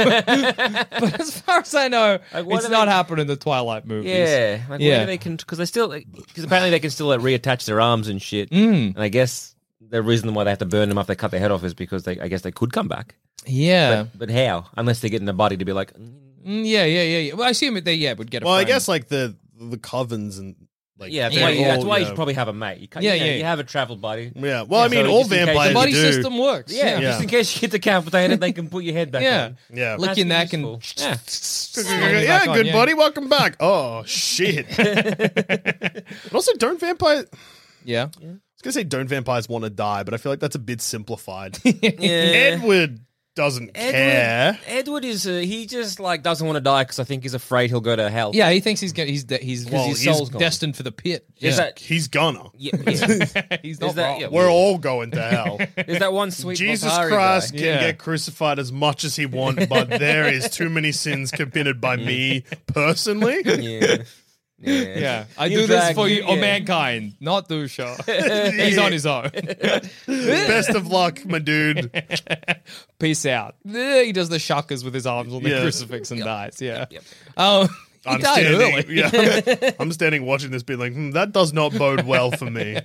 But as far as I know, Like, what it's do not they- happening in the Twilight movies. Yeah, like Yeah. where do they can because they still because apparently they can still like, reattach their arms and shit. Mm. And I guess the reason why they have to burn them after they cut their head off is because they I guess they could come back. Yeah. But, but how? Unless they get in the body to be like, mm, Mm, yeah, yeah, yeah, yeah. Well, I assume they yeah would get a Well, I friend. guess like the the covens and like yeah, that's Yeah, why, yeah. that's why you yeah. should probably have a mate. You, can't, Yeah, you, know, yeah. you have a travel buddy. Yeah. Well, I Yeah, mean, so all just in case vampires the buddy do. system works. Yeah, Yeah. just in case you get decapitated, they can put your head back Yeah. on. Yeah. Lick That's your neck useful. and Yeah. slam you yeah, back on, good yeah. buddy. Welcome back. Oh shit. But also, don't vampires? Yeah. I was gonna say, don't vampires want to die? But I feel like that's a bit simplified. Yeah. Edward doesn't care. Edward, Edward is uh, he just like doesn't want to die because I think he's afraid he'll go to hell. Yeah, he thinks he's gonna, he's de- he's Well, his he's soul's gone. destined for the pit. Is Yeah. that He's gonna. yeah, yeah. he's Is not that- wrong. yeah, We're all going to hell. There's that one sweet Jesus Voltari Christ guy. can Yeah. get crucified as much as he wants, but there is too many sins committed by me personally. Yeah. Yeah. Yeah, I You do this drag- for you, or yeah. mankind, not Dusha. He's on his own. Best of luck, my dude. Peace out. Eh, He does the shuckers with his arms on the Yeah. crucifix and dies. Yeah. yep. Oh, he I'm died standing, early. yeah, I'm standing watching this, being like, hmm, that does not bode well for me.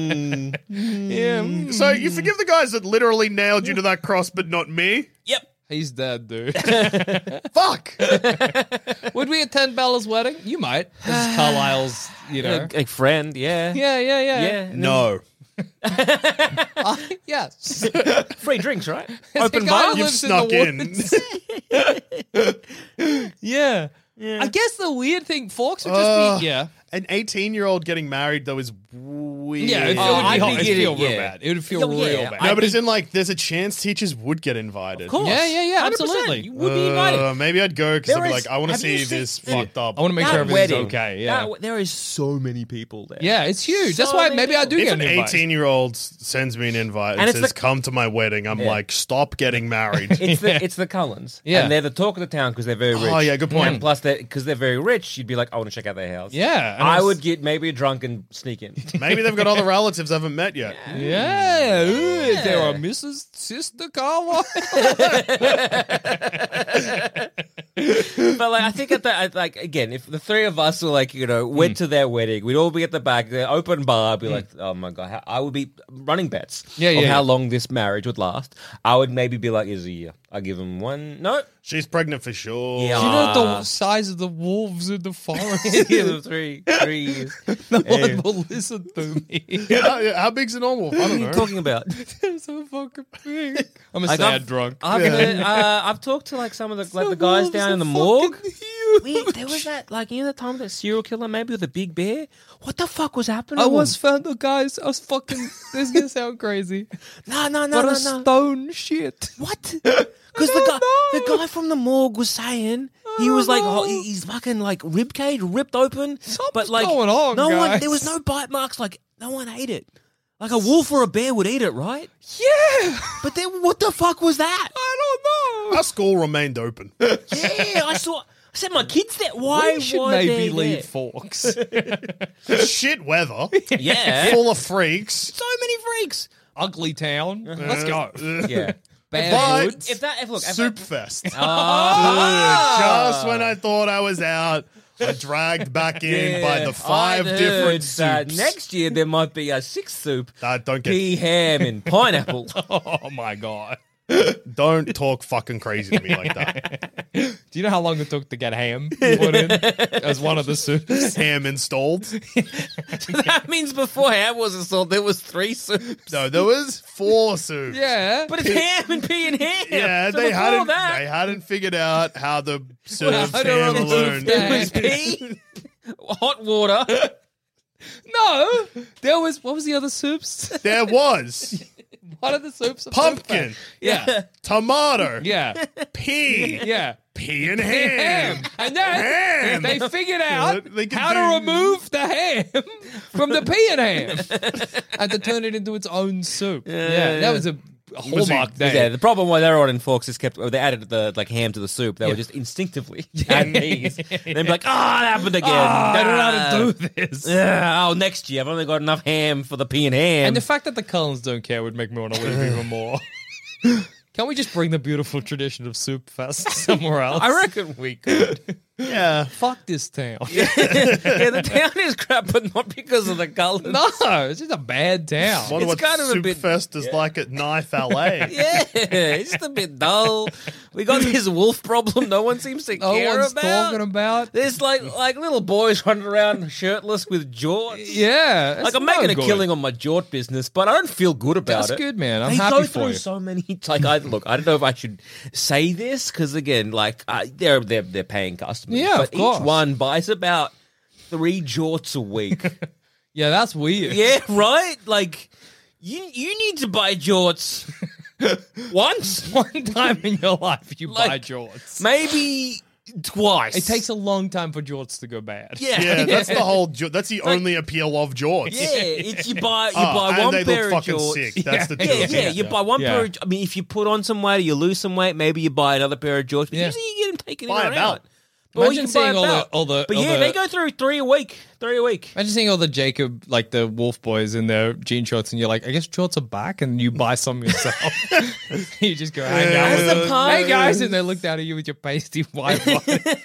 Yeah. So you forgive the guys that literally nailed you to that cross, but not me? Yep. He's dead, dude. Fuck. Would we attend Bella's wedding? You might. This is Carlisle's, you know. Like, like friend, yeah. Yeah, yeah, yeah. Yeah. No. Uh, yes. Free drinks, right? It's Open a guy bar? who You've lives in snuck the in. woods. Yeah. I guess the weird thing, Forks would just Uh, be, yeah. An eighteen-year-old getting married, though, is weird. Yeah, it, it Oh, would be I'd hot. be It'd getting- feel real yeah. bad. It would feel Oh, yeah, real bad. No, I but it's in like, there's a chance teachers would get invited. Of course. Yeah, yeah, yeah, one hundred percent. absolutely. You would be invited. Uh, maybe I'd go because I'd There be is- like, I want to have see you seen- this Yeah. fucked up. I want to make That sure everything's wedding, okay. Yeah. that- there is so many people there. Yeah, it's huge. That's So why many maybe I do If get an an invite. eighteen-year-old sends me an invite and, And it's says, the- come to my wedding, I'm Yeah. like, stop getting married. It's the it's the Cullens. Yeah. And they're the talk of the town because they're very rich. Oh, yeah, good point. And plus, because they're very rich, you'd be like, I want to check out their house. Yeah, and I it's- would get maybe drunk and sneak in. Maybe they've got other relatives I haven't met yet. Yeah. Ooh, is there a Missus Sister Carlisle? But like, I think at the I- like again, if the three of us were like, you know, went Mm. to their wedding, we'd all be at the back, the open bar. I'd be like, oh my god, how, I would be running bets Yeah, of yeah, how yeah. long this marriage would last. I would maybe be like, is a year. I give them one. No, She's pregnant for sure. Yeah. Do you know the size of the wolves in the forest? Yeah, three, three years. No Hey. one will listen to me. How, how big's a normal? I What don't are you know. talking about? They're so fucking big. I'm a Like, sad I've- drunk. I've, Yeah. uh, I've talked to like some of the like the The guys wolves down are in the fucking morgue. huge. Wait, there was that like you know the time of that serial killer maybe with a big bear. What the fuck was happening? I to was him? found the guys. I was fucking. This is gonna sound crazy, no no no but no a no. stone shit. What? Because the guy, don't the guy from the morgue was saying he was like, oh, he's fucking like rib cage ripped open, but like going on, no one, guys? there was no bite marks. Like no one ate it. Like a wolf or a bear would eat it, right? Yeah, But then what the fuck was that? I don't know. Our school remained open. Yeah, I saw. I sent my kids there. Why we should were maybe they leave there? Forks. Shit weather. Yeah, Full of freaks. so many freaks. Ugly town. Let's go. Yeah. Bad But- woods. If that, if look, if Soup that, fest. Ah. Just when I thought I was out, I'm dragged back in by Yeah, the five I'd different heard that soups. next year there might be a sixth soup. Uh, don't get, Pea, ham, and pineapple. Oh my god. don't talk fucking crazy to me like that. Do you know how long it took to get ham put in as one of the soups? Ham installed. So that means before ham was installed, there was three soups. No, there was four soups. Yeah. But it's ham and pea and ham. Yeah, so they before hadn't. that, They hadn't figured out how to serve I don't ham understand. alone. there was pea, hot water. No. There was, what was the other soups? There was One of the soups. of pumpkin, soup. Yeah. tomato, Yeah. pea, Yeah. pea and ham. And then Ham. they figured out They could how do- to remove the ham from the pea and ham and to turn it into its own soup. Yeah, that was a hallmark Was day. Yeah, the problem was they were on in Forks is kept. They added the like ham to the soup. They were just instinctively add peas. And they'd be like, "Oh, it happened again. Ah, they don't know how to do this. Yeah, oh, next year I've only got enough ham for the pea and ham." And the fact that the Cullens don't care would make me want to leave even more. Can't we just bring the beautiful tradition of Soup Fest somewhere else? I reckon we could. Yeah. Fuck this town. Yeah, the town is crap, but not because of the colours. No, it's just a bad town. Wonder It's what kind of a Soup bit- Fest is like at Knife Alley. Yeah, it's just a bit dull. We got this wolf problem no one seems to No care one's about. talking about. There's like like little boys running around shirtless with jorts. Yeah, Like it's I'm no making a good. killing on my jort business, but I don't feel good about That's it. good, man. I'm they happy go for through you. so many. Like I look, I don't know if I should say this because again, like uh, they're they're they're paying customers. Yeah, but of course. each one buys about three jorts a week. Yeah, that's weird. Yeah, right. Like you you need to buy jorts once, One time in your life you buy Like, jorts. maybe twice. It takes a long time for jorts to go bad. yeah. Yeah, that's the whole. jo- That's the only appeal of jorts. Yeah, it's you buy you Oh, buy and one they pair look of fucking jorts. sick. That's the Yeah, truth. yeah, you buy one Yeah. pair of, I mean, if you put on some weight or you lose some weight, maybe you buy another pair of jorts. But Yeah. usually you get them taken Buy in a or belt. out. Or Imagine you can buy seeing a all the- belt. all the- But all yeah, the- they go through three a week. Three a week. Imagine seeing all the Jacob, like the Wolf Boys in their jean shorts, and you're like, I guess shorts are back, and you buy some yourself. You just go hang out Yeah. with That's the them. part. Hey guys, and they look down at you with your pasty white body.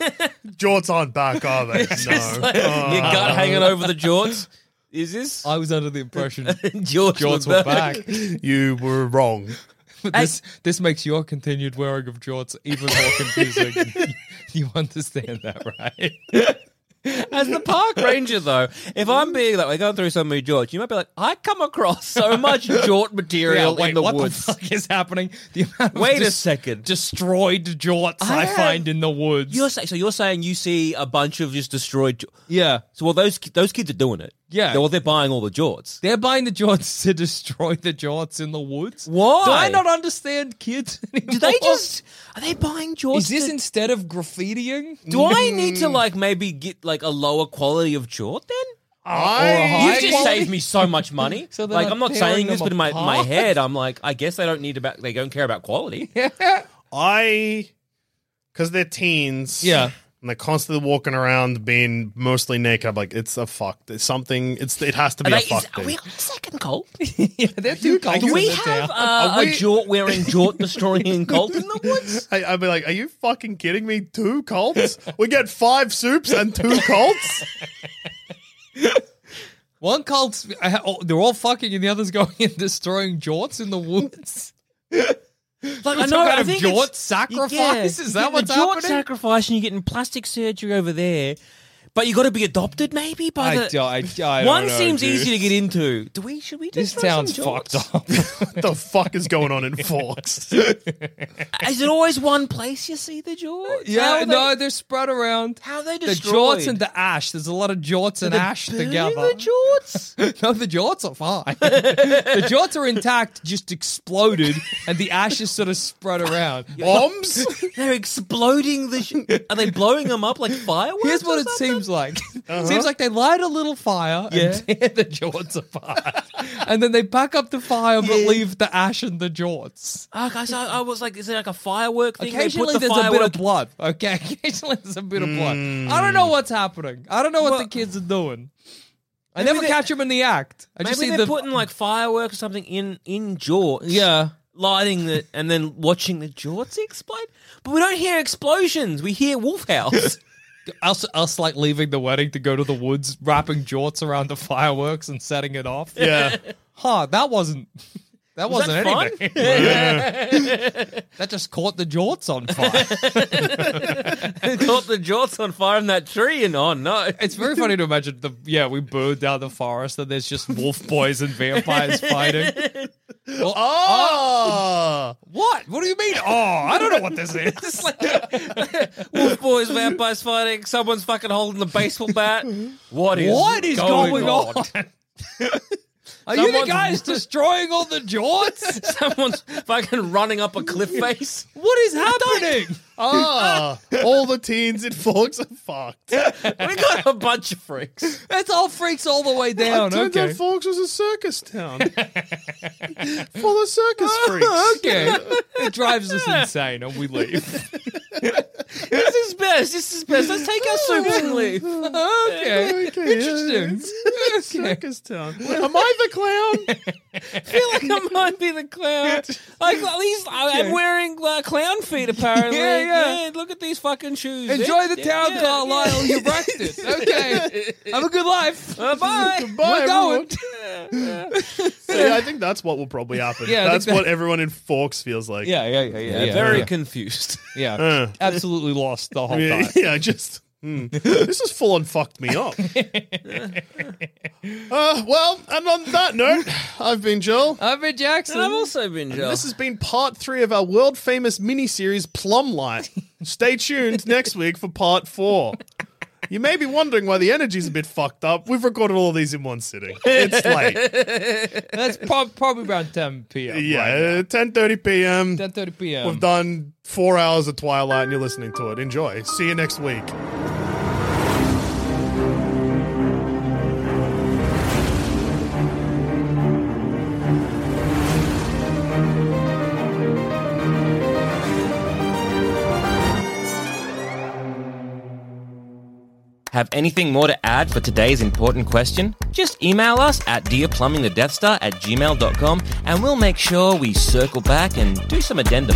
Jorts aren't back, are they? No. Like, your gut hanging over the jorts. Is this? I was under the impression Jorts, jorts were back. You were wrong. But this this makes your continued wearing of jorts even more confusing. You understand that, right? As the park ranger, though, if I'm being like, we're going through so many jorts, you might be like, I come across so much jort material wait, in the what woods. the fuck is happening? The amount of Wait a dis- second. destroyed jorts I I, have- find in the woods. You're say, so you're saying you see a bunch of just destroyed. Jo- yeah. so well, those ki- those kids are doing it. Yeah. Well, they're buying all the jorts. They're buying the jorts to destroy the jorts in the woods. Why? Do I not understand kids anymore? Do they just are they buying jorts? Is this to- instead of graffitiing? do I need to like maybe get like a lower quality of jort then? I. You've high just quality? saved me so much money. So they're like not I'm not tearing saying this, them but in my, my apart? head, I'm like, I guess they don't need about they don't care about quality. I. Because they're teens. Yeah. And they're constantly walking around being mostly naked. I'm like, it's a fuck. It's something. It's It has to be Are a they- fuck is- are thing. we on the second cult? Yeah, they're too cold. Do we in the have town. uh, Are we- a jort wearing jort destroying cult in the woods? I, I'd be like, are you fucking kidding me? Two cults? We get five soups and two cults? One cult's, I ha- oh, they're all fucking and the other's going and destroying jorts in the woods. Like, I Some know, kind I of think Jort it's- sacrifice? Yeah, Is you're that getting what's a Jort happening? sacrifice and you're getting plastic surgery over there. But you got to be adopted, maybe. By I, the do- I, I don't one know, seems dude. easy to get into. Do we? Should we? This Just throw some sounds Jorts? fucked up. What the fuck is going on in Forks? Is it always one place you see the Jorts? How Yeah, are no, they, they're spread around. how are they The destroyed? jorts and the ash. There's a lot of jorts and They're ash burning together. the Jorts. No, the jorts are fine. The jorts are intact, just exploded, and the ash is sort of spread around. Bombs? They're exploding the. Sh- are they blowing them up like fireworks? Here's what or it something? seems like. Seems like they light a little fire Yeah. and tear the jorts apart. And then they pack up the fire but leave the ash and the jorts. Okay, so I was like, is it like a firework thing? They Occasionally put the there's a bit firework- of blood. Okay, occasionally there's a bit of blood. I don't know what's happening. I don't know what Well- the kids are doing. I Maybe never they- catch them in the act. I just Maybe see they're the putting like fireworks or something in in jorts. Yeah. Lighting the and then watching the jorts explode. But we don't hear explosions. We hear wolf howls. us, us like leaving the wedding to go to the woods, wrapping jorts around the fireworks and setting it off. Yeah. Huh, that wasn't that Was wasn't that fun? anything. That just caught the jorts on fire. Caught the jorts on fire in that tree and oh no. It's very funny to imagine the yeah, we burned down the forest and there's just wolf boys and vampires fighting. Well, Oh! what? What do you mean? Oh, I don't know what this is. It's like, Wolf boys, vampires fighting, someone's fucking holding the baseball bat. What is what is going, on? Are you the Someone's- guys destroying all the jorts? Someone's fucking running up a cliff face. What is happening? Ah, all the teens in Forks are fucked. We got a bunch of freaks. It's all freaks all the way down. Turns Okay. out Forks was a circus town. Full of circus freaks. Okay. It drives us insane and we leave. This is best. This is best. Let's take our soups and leave. Okay. Okay, Interesting. yeah, Okay. circus town. Am I the clown? I feel like I might be the clown. Like at least I- I'm wearing uh, clown feet. Apparently, Yeah, yeah. Look at these fucking shoes. Enjoy the Yeah, town, yeah, Carlisle. yeah. You wrecked it. Okay. Have a good life. Uh, bye. Bye, We're going. everyone. Yeah, I think that's what will probably happen. Yeah, I think that's that- what everyone in Forks feels like. Yeah, yeah, yeah, yeah. Yeah, very confused. Yeah. Uh. Absolutely lost the whole Yeah, time. yeah, just hmm. this has full on fucked me up. uh, well, and on that note, I've been Joel. I've been Jackson. And I've also been Joe. This has been part three of our world famous miniseries Plumlight. Stay tuned next week for part four. You may be wondering why the energy's a bit fucked up. We've recorded all of these in one sitting. It's late. That's prob- probably around ten p.m. right Yeah, uh, ten thirty p.m. ten thirty p.m. We've done four hours of Twilight and you're listening to it. Enjoy. See you next week. Have anything more to add for today's important question? Just email us at dearplumbingthedeathstar at gmail dot com and we'll make sure we circle back and do some addendum.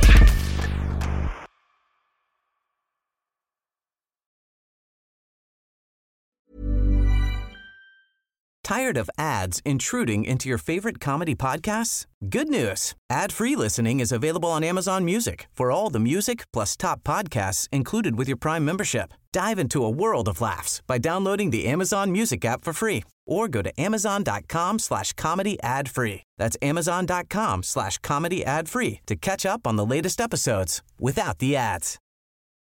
Tired of ads intruding into your favorite comedy podcasts? Good news. Ad-free listening is available on Amazon Music for all the music plus top podcasts included with your Prime membership. Dive into a world of laughs by downloading the Amazon Music app for free or go to amazon.com slash comedy ad free. That's amazon.com slash comedy ad free to catch up on the latest episodes without the ads.